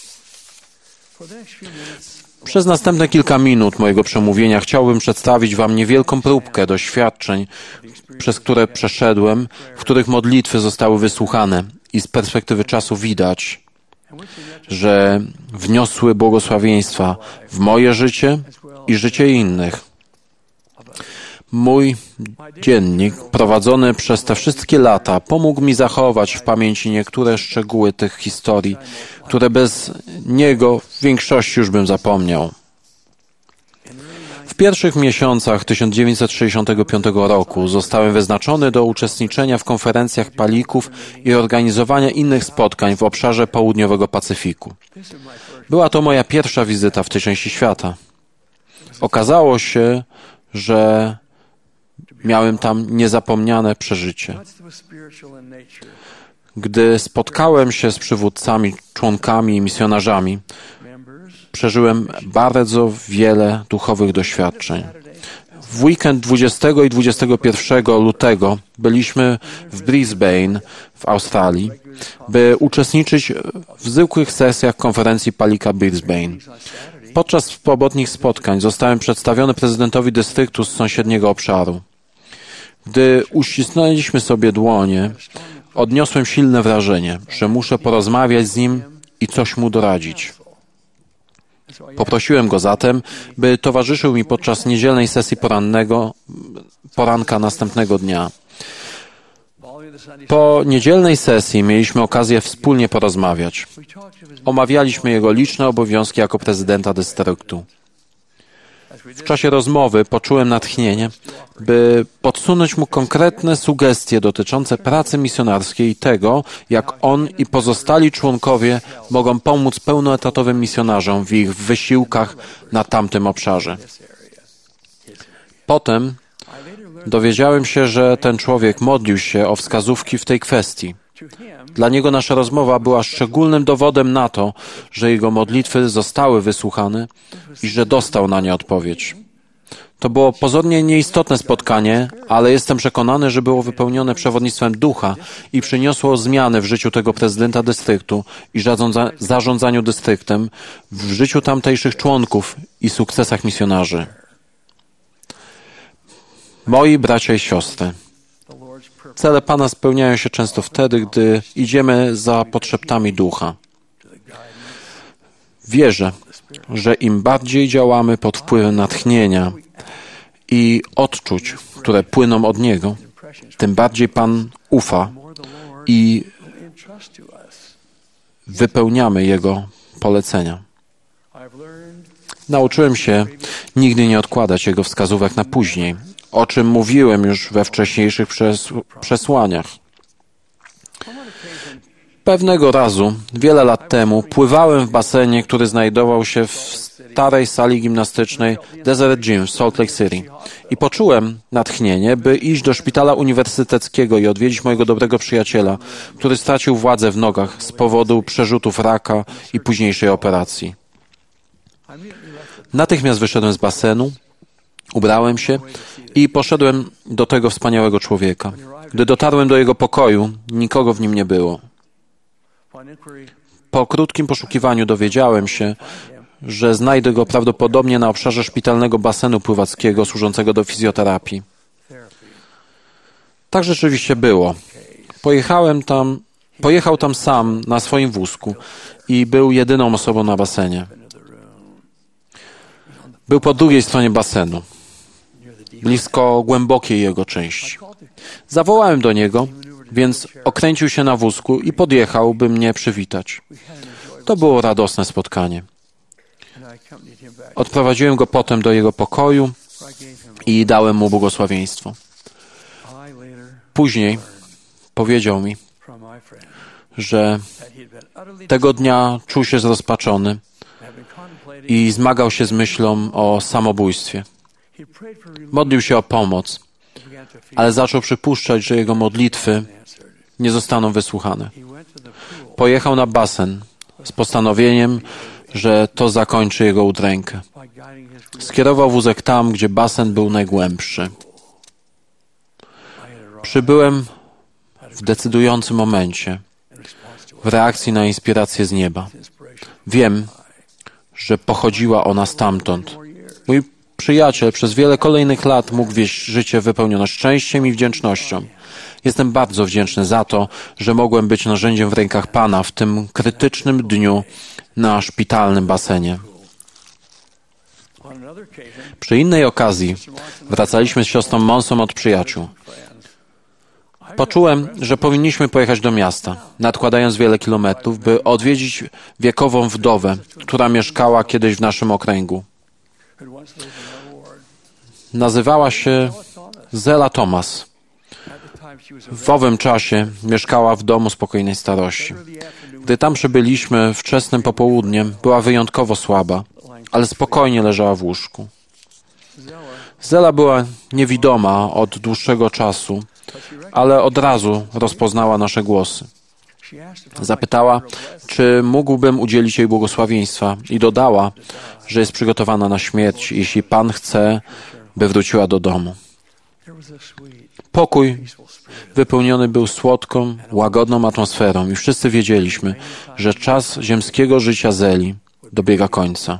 Przez następne kilka minut mojego przemówienia chciałbym przedstawić Wam niewielką próbkę doświadczeń, przez które przeszedłem, w których modlitwy zostały wysłuchane i z perspektywy czasu widać, że wniosły błogosławieństwa w moje życie i życie innych. Mój dziennik prowadzony przez te wszystkie lata pomógł mi zachować w pamięci niektóre szczegóły tych historii, które bez niego w większości już bym zapomniał. W pierwszych miesiącach 1965 roku zostałem wyznaczony do uczestniczenia w konferencjach palików i organizowania innych spotkań w obszarze południowego Pacyfiku. Była to moja pierwsza wizyta w tej części świata. Okazało się, że miałem tam niezapomniane przeżycie. Gdy spotkałem się z przywódcami, członkami i misjonarzami, przeżyłem bardzo wiele duchowych doświadczeń. W weekend 20 i 21 lutego byliśmy w Brisbane w Australii, by uczestniczyć w zwykłych sesjach konferencji Palika Brisbane. Podczas swobodnych spotkań zostałem przedstawiony prezydentowi dystryktu z sąsiedniego obszaru. Gdy uścisnęliśmy sobie dłonie, odniosłem silne wrażenie, że muszę porozmawiać z nim i coś mu doradzić. Poprosiłem go zatem, by towarzyszył mi podczas niedzielnej sesji poranka następnego dnia. Po niedzielnej sesji mieliśmy okazję wspólnie porozmawiać. Omawialiśmy jego liczne obowiązki jako prezydenta dystryktu. W czasie rozmowy poczułem natchnienie, by podsunąć mu konkretne sugestie dotyczące pracy misjonarskiej i tego, jak on i pozostali członkowie mogą pomóc pełnoetatowym misjonarzom w ich wysiłkach na tamtym obszarze. Potem dowiedziałem się, że ten człowiek modlił się o wskazówki w tej kwestii. Dla niego nasza rozmowa była szczególnym dowodem na to, że jego modlitwy zostały wysłuchane i że dostał na nie odpowiedź. To było pozornie nieistotne spotkanie, ale jestem przekonany, że było wypełnione przewodnictwem ducha i przyniosło zmiany w życiu tego prezydenta dystryktu i zarządzaniu dystryktem, w życiu tamtejszych członków i sukcesach misjonarzy. Moi bracia i siostry, cele Pana spełniają się często wtedy, gdy idziemy za podszeptami ducha. Wierzę, że im bardziej działamy pod wpływem natchnienia i odczuć, które płyną od Niego, tym bardziej Pan ufa i wypełniamy Jego polecenia. Nauczyłem się nigdy nie odkładać Jego wskazówek na później, o czym mówiłem już we wcześniejszych przesłaniach. Pewnego razu, wiele lat temu, pływałem w basenie, który znajdował się w starej sali gimnastycznej Desert Gym w Salt Lake City i poczułem natchnienie, by iść do szpitala uniwersyteckiego i odwiedzić mojego dobrego przyjaciela, który stracił władzę w nogach z powodu przerzutów raka i późniejszej operacji. Natychmiast wyszedłem z basenu, ubrałem się i poszedłem do tego wspaniałego człowieka. Gdy dotarłem do jego pokoju, nikogo w nim nie było. Po krótkim poszukiwaniu dowiedziałem się, że znajdę go prawdopodobnie na obszarze szpitalnego basenu pływackiego służącego do fizjoterapii. Tak rzeczywiście było. Pojechał tam sam na swoim wózku i był jedyną osobą na basenie. Był po drugiej stronie basenu, blisko głębokiej jego części. Zawołałem do niego, więc okręcił się na wózku i podjechał, by mnie przywitać. To było radosne spotkanie. Odprowadziłem go potem do jego pokoju i dałem mu błogosławieństwo. Później powiedział mi, że tego dnia czuł się zrozpaczony i zmagał się z myślą o samobójstwie. Modlił się o pomoc, ale zaczął przypuszczać, że jego modlitwy nie zostaną wysłuchane. Pojechał na basen z postanowieniem, że to zakończy jego udrękę. Skierował wózek tam, gdzie basen był najgłębszy. Przybyłem w decydującym momencie, w reakcji na inspirację z nieba. Wiem, że pochodziła ona stamtąd. Mój przyjaciel przez wiele kolejnych lat mógł wieść życie wypełnione szczęściem i wdzięcznością. Jestem bardzo wdzięczny za to, że mogłem być narzędziem w rękach Pana w tym krytycznym dniu na szpitalnym basenie. Przy innej okazji wracaliśmy z siostrą Monson od przyjaciół. Poczułem, że powinniśmy pojechać do miasta, nadkładając wiele kilometrów, by odwiedzić wiekową wdowę, która mieszkała kiedyś w naszym okręgu. Nazywała się Zella Thomas. W owym czasie mieszkała w domu spokojnej starości. Gdy tam przybyliśmy wczesnym popołudniem, była wyjątkowo słaba, ale spokojnie leżała w łóżku. Zella była niewidoma od dłuższego czasu, ale od razu rozpoznała nasze głosy. Zapytała, czy mógłbym udzielić jej błogosławieństwa i dodała, że jest przygotowana na śmierć, jeśli Pan chce, by wróciła do domu. Pokój wypełniony był słodką, łagodną atmosferą i wszyscy wiedzieliśmy, że czas ziemskiego życia Zeli dobiega końca.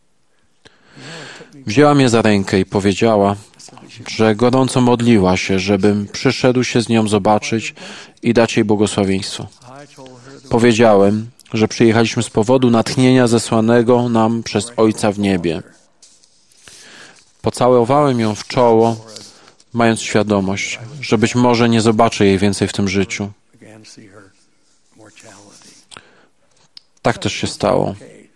Wzięła mnie za rękę i powiedziała, że gorąco modliła się, żebym przyszedł się z nią zobaczyć i dać jej błogosławieństwo. Powiedziałem, że przyjechaliśmy z powodu natchnienia zesłanego nam przez Ojca w niebie. Pocałowałem ją w czoło, mając świadomość, że być może nie zobaczę jej więcej w tym życiu. Tak też się stało.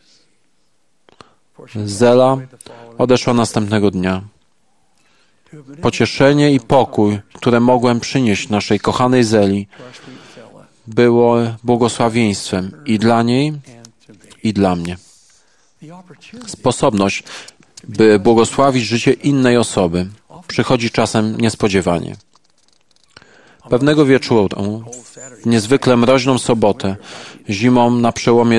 Zela odeszła następnego dnia. Pocieszenie i pokój, które mogłem przynieść naszej kochanej Zeli, było błogosławieństwem i dla niej, i dla mnie. Sposobność, by błogosławić życie innej osoby, przychodzi czasem niespodziewanie. Pewnego wieczoru, w niezwykle mroźną sobotę, zimą na przełomie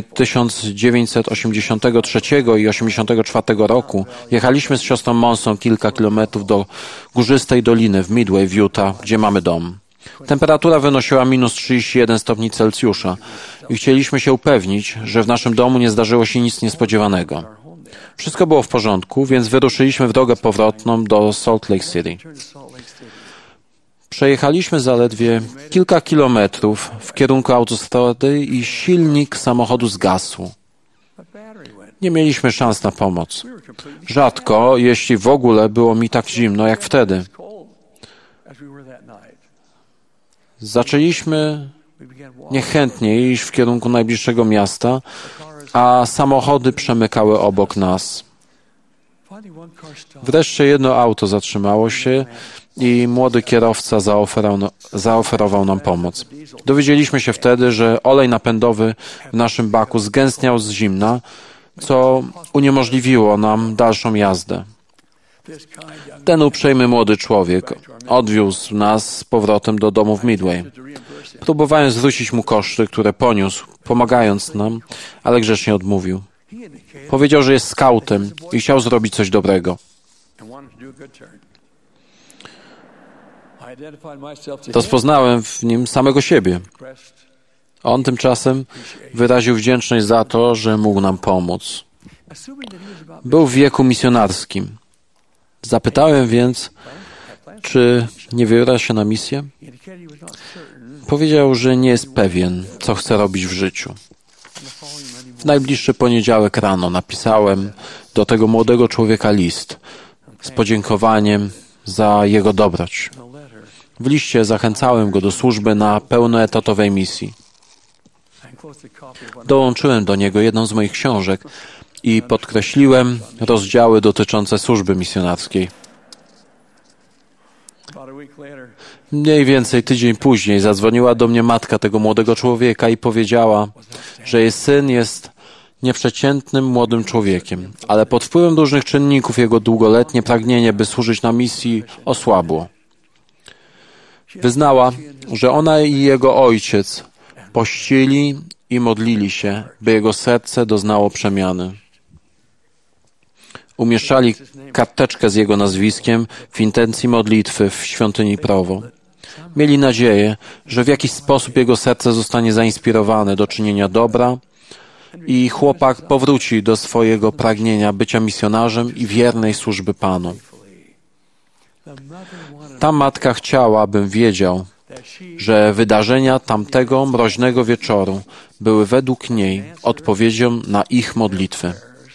1983 i 1984 roku, jechaliśmy z siostrą Monsą kilka kilometrów do górzystej doliny w Midway w Utah, gdzie mamy dom. Temperatura wynosiła -31 stopni Celsjusza i chcieliśmy się upewnić, że w naszym domu nie zdarzyło się nic niespodziewanego. Wszystko było w porządku, więc wyruszyliśmy w drogę powrotną do Salt Lake City. Przejechaliśmy zaledwie kilka kilometrów w kierunku autostrady i silnik samochodu zgasł. Nie mieliśmy szans na pomoc. Rzadko, jeśli w ogóle, było mi tak zimno jak wtedy. Zaczęliśmy niechętnie iść w kierunku najbliższego miasta, a samochody przemykały obok nas. Wreszcie jedno auto zatrzymało się i młody kierowca zaoferował nam pomoc. Dowiedzieliśmy się wtedy, że olej napędowy w naszym baku zgęstniał z zimna, co uniemożliwiło nam dalszą jazdę. Ten uprzejmy młody człowiek odwiózł nas z powrotem do domu w Midway. Próbowałem zwrócić mu koszty, które poniósł, pomagając nam, ale grzecznie odmówił. Powiedział, że jest skautem i chciał zrobić coś dobrego. Rozpoznałem w nim samego siebie. On tymczasem wyraził wdzięczność za to, że mógł nam pomóc. Był w wieku misjonarskim. Zapytałem więc, czy nie wybiera się na misję? Powiedział, że nie jest pewien, co chce robić w życiu. W najbliższy poniedziałek rano napisałem do tego młodego człowieka list z podziękowaniem za jego dobroć. W liście zachęcałem go do służby na pełnoetatowej misji. Dołączyłem do niego jedną z moich książek i podkreśliłem rozdziały dotyczące służby misjonarskiej. Mniej więcej tydzień później zadzwoniła do mnie matka tego młodego człowieka i powiedziała, że jej syn jest nieprzeciętnym młodym człowiekiem, ale pod wpływem różnych czynników jego długoletnie pragnienie, by służyć na misji, osłabło. Wyznała, że ona i jego ojciec pościli i modlili się, by jego serce doznało przemiany. Umieszczali karteczkę z jego nazwiskiem w intencji modlitwy w świątyni Provo. Mieli nadzieję, że w jakiś sposób jego serce zostanie zainspirowane do czynienia dobra i chłopak powróci do swojego pragnienia bycia misjonarzem i wiernej służby Panu. Ta matka chciała, abym wiedział, że wydarzenia tamtego mroźnego wieczoru były według niej odpowiedzią na ich modlitwy.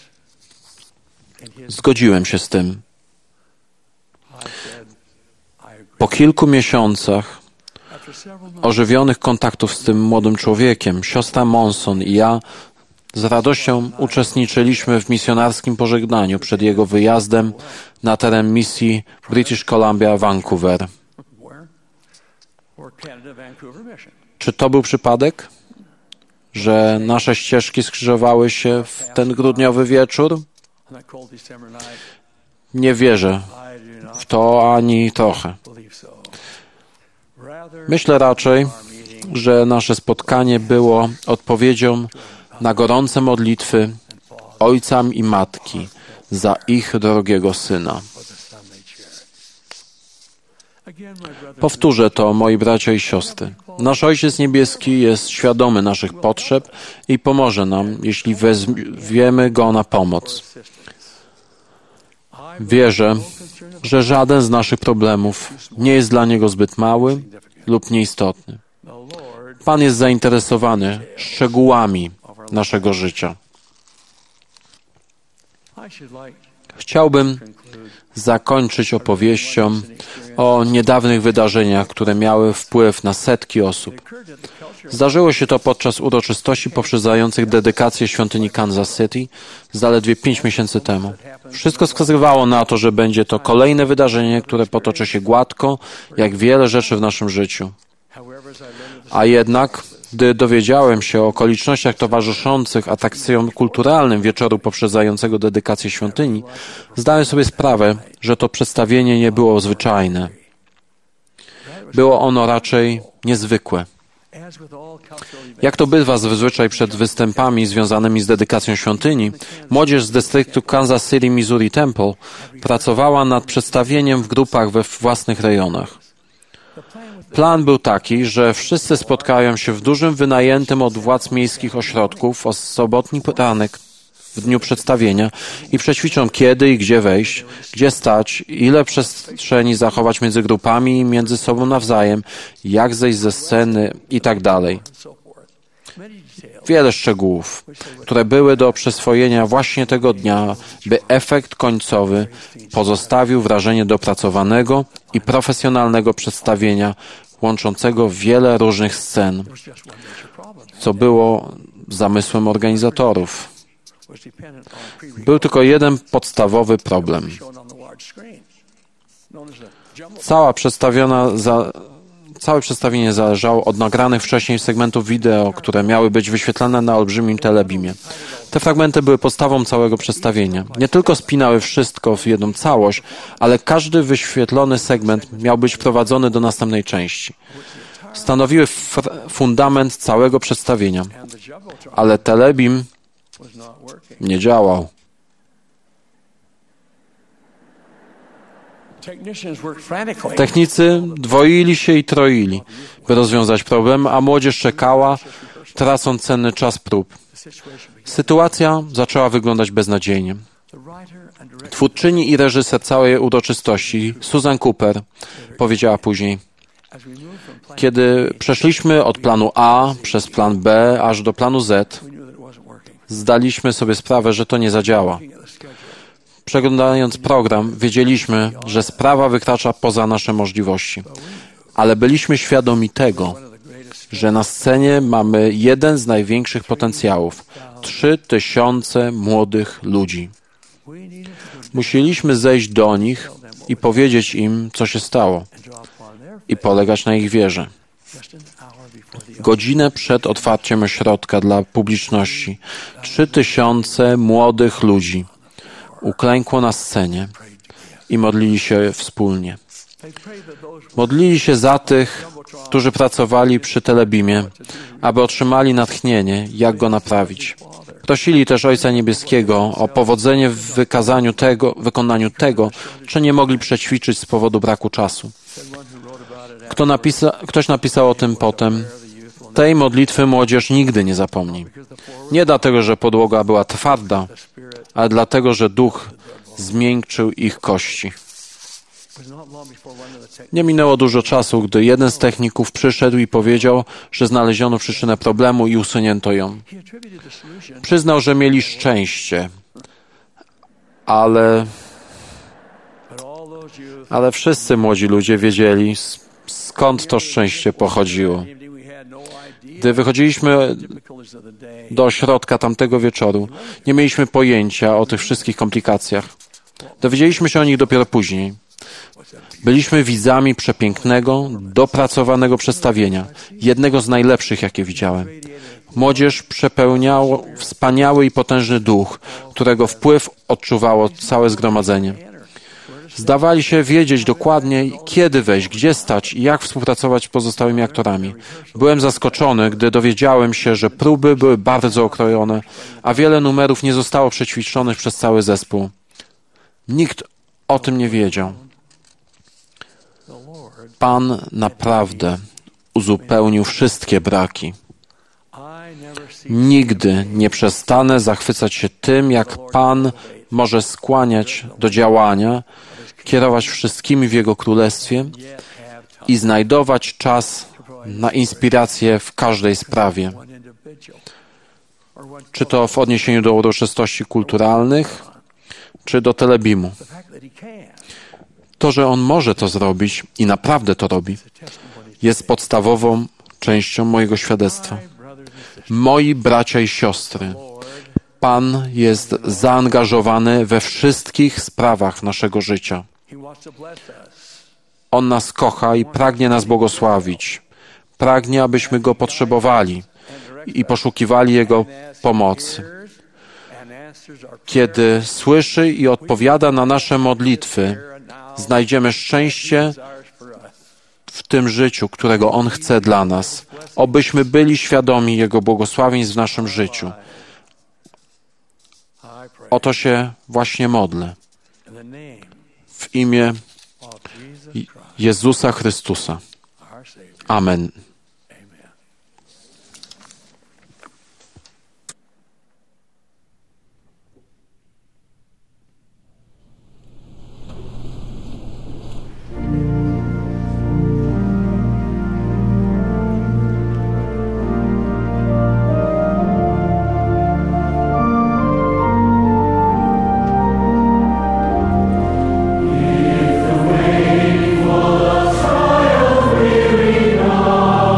Zgodziłem się z tym. Po kilku miesiącach ożywionych kontaktów z tym młodym człowiekiem, siostra Monson i ja z radością uczestniczyliśmy w misjonarskim pożegnaniu przed jego wyjazdem na teren misji British Columbia, Vancouver. Czy to był przypadek, że nasze ścieżki skrzyżowały się w ten grudniowy wieczór? Nie wierzę w to ani trochę. Myślę raczej, że nasze spotkanie było odpowiedzią na gorące modlitwy ojca i matki za ich drogiego syna. Powtórzę to, moi bracia i siostry. Nasz Ojciec Niebieski jest świadomy naszych potrzeb i pomoże nam, jeśli wezwiemy Go na pomoc. Wierzę, że żaden z naszych problemów nie jest dla Niego zbyt mały lub nieistotny. Pan jest zainteresowany szczegółami naszego życia. Chciałbym zakończyć opowieścią o niedawnych wydarzeniach, które miały wpływ na setki osób. Zdarzyło się to podczas uroczystości poprzedzających dedykację świątyni Kansas City zaledwie 5 miesięcy temu. Wszystko wskazywało na to, że będzie to kolejne wydarzenie, które potoczy się gładko, jak wiele rzeczy w naszym życiu. A jednak, gdy dowiedziałem się o okolicznościach towarzyszących atrakcjom kulturalnym wieczoru poprzedzającego dedykację świątyni, zdałem sobie sprawę, że to przedstawienie nie było zwyczajne. Było ono raczej niezwykłe. Jak to bywa zazwyczaj przed występami związanymi z dedykacją świątyni, młodzież z dystryktu Kansas City, Missouri Temple pracowała nad przedstawieniem w grupach we własnych rejonach. Plan był taki, że wszyscy spotkają się w dużym wynajętym od władz miejskich ośrodków o sobotni poranek w dniu przedstawienia i przećwiczą kiedy i gdzie wejść, gdzie stać, ile przestrzeni zachować między grupami i między sobą nawzajem, jak zejść ze sceny i tak dalej. Wiele szczegółów, które były do przyswojenia właśnie tego dnia, by efekt końcowy pozostawił wrażenie dopracowanego i profesjonalnego przedstawienia, łączącego wiele różnych scen, co było zamysłem organizatorów. Był tylko jeden podstawowy problem. Całe przedstawienie zależało od nagranych wcześniej segmentów wideo, które miały być wyświetlane na olbrzymim telebimie. Te fragmenty były podstawą całego przedstawienia. Nie tylko spinały wszystko w jedną całość, ale każdy wyświetlony segment miał być wprowadzony do następnej części. Stanowiły fundament całego przedstawienia. Ale telebim nie działał. Technicy dwoili się i troili, by rozwiązać problem, a młodzież czekała, tracąc cenny czas prób. Sytuacja zaczęła wyglądać beznadziejnie. Twórczyni i reżyser całej uroczystości, Susan Cooper, powiedziała później: kiedy przeszliśmy od planu A przez plan B aż do planu Z, zdaliśmy sobie sprawę, że to nie zadziała. Przeglądając program, wiedzieliśmy, że sprawa wykracza poza nasze możliwości. Ale byliśmy świadomi tego, że na scenie mamy jeden z największych potencjałów. 3000 młodych ludzi. Musieliśmy zejść do nich i powiedzieć im, co się stało. I polegać na ich wierze. Godzinę przed otwarciem ośrodka dla publiczności 3000 młodych ludzi uklękło na scenie i modlili się wspólnie. Modlili się za tych, którzy pracowali przy telebimie, aby otrzymali natchnienie, jak go naprawić. Prosili też Ojca Niebieskiego o powodzenie w wykonaniu tego, co nie mogli przećwiczyć z powodu braku czasu. Ktoś napisał o tym potem: tej modlitwy młodzież nigdy nie zapomni. Nie dlatego, że podłoga była twarda, ale dlatego, że Duch zmiękczył ich kości. Nie minęło dużo czasu, gdy jeden z techników przyszedł i powiedział, że znaleziono przyczynę problemu i usunięto ją. Przyznał, że mieli szczęście, ale wszyscy młodzi ludzie wiedzieli, skąd to szczęście pochodziło. Gdy wychodziliśmy do ośrodka tamtego wieczoru, nie mieliśmy pojęcia o tych wszystkich komplikacjach. Dowiedzieliśmy się o nich dopiero później. Byliśmy widzami przepięknego, dopracowanego przedstawienia, jednego z najlepszych, jakie widziałem. Młodzież przepełniał wspaniały i potężny duch, którego wpływ odczuwało całe zgromadzenie. Zdawali się wiedzieć dokładnie, kiedy wejść, gdzie stać i jak współpracować z pozostałymi aktorami. Byłem zaskoczony, gdy dowiedziałem się, że próby były bardzo okrojone, a wiele numerów nie zostało przećwiczonych przez cały zespół. Nikt o tym nie wiedział. Pan naprawdę uzupełnił wszystkie braki. Nigdy nie przestanę zachwycać się tym, jak Pan może skłaniać do działania, kierować wszystkimi w Jego Królestwie i znajdować czas na inspirację w każdej sprawie. Czy to w odniesieniu do uroczystości kulturalnych, czy do Telebimu. To, że On może to zrobić i naprawdę to robi, jest podstawową częścią mojego świadectwa. Moi bracia i siostry, Pan jest zaangażowany we wszystkich sprawach naszego życia. On nas kocha i pragnie nas błogosławić. Pragnie, abyśmy Go potrzebowali i poszukiwali Jego pomocy. Kiedy słyszy i odpowiada na nasze modlitwy, znajdziemy szczęście w tym życiu, którego On chce dla nas. Obyśmy byli świadomi Jego błogosławieństw w naszym życiu. O to się właśnie modlę. W imię Jezusa Chrystusa. Amen. If the way full of trial weary now,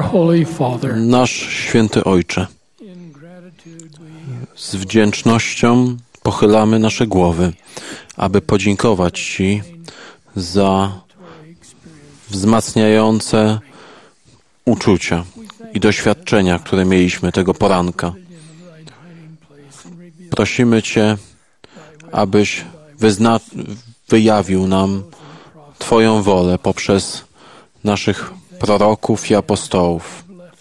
Holy Father, Nasz święty Ojcze, z wdzięcznością pochylamy nasze głowy, aby podziękować Ci za wzmacniające uczucia i doświadczenia, które mieliśmy tego poranka. Prosimy Cię, abyś wyjawił nam Twoją wolę poprzez naszych proroków i apostołów.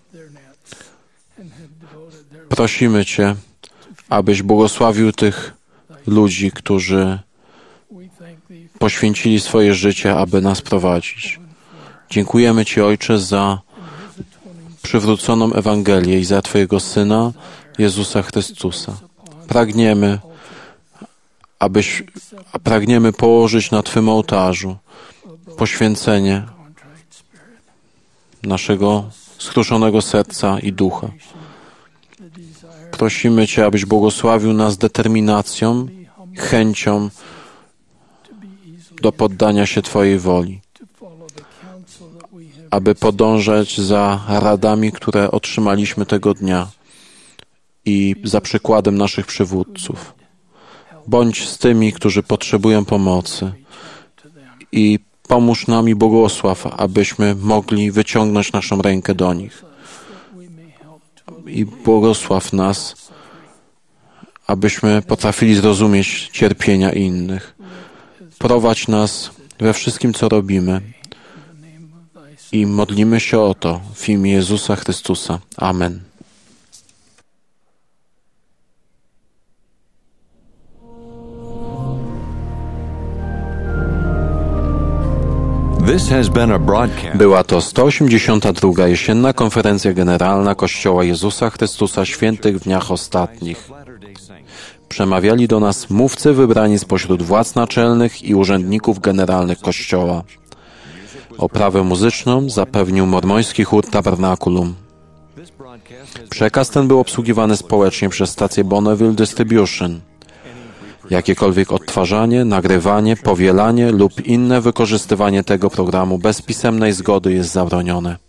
Prosimy Cię, abyś błogosławił tych ludzi, którzy poświęcili swoje życie, aby nas prowadzić. Dziękujemy Ci, Ojcze, za przywróconą Ewangelię i za Twojego Syna, Jezusa Chrystusa. Pragniemy położyć na Twym ołtarzu poświęcenie naszego skruszonego serca i ducha. Prosimy Cię, abyś błogosławił nas determinacją, chęcią do poddania się Twojej woli, aby podążać za radami, które otrzymaliśmy tego dnia i za przykładem naszych przywódców. Bądź z tymi, którzy potrzebują pomocy i pomóż nam i błogosław, abyśmy mogli wyciągnąć naszą rękę do nich. I błogosław nas, abyśmy potrafili zrozumieć cierpienia innych. Prowadź nas we wszystkim, co robimy. I modlimy się o to w imię Jezusa Chrystusa. Amen. Była to 182. jesienna konferencja generalna Kościoła Jezusa Chrystusa Świętych w dniach ostatnich. Przemawiali do nas mówcy wybrani spośród władz naczelnych i urzędników generalnych Kościoła. Oprawę muzyczną zapewnił mormoński chór Tabernaculum. Przekaz ten był obsługiwany społecznie przez stację Bonneville Distribution. Jakiekolwiek odtwarzanie, nagrywanie, powielanie lub inne wykorzystywanie tego programu bez pisemnej zgody jest zabronione.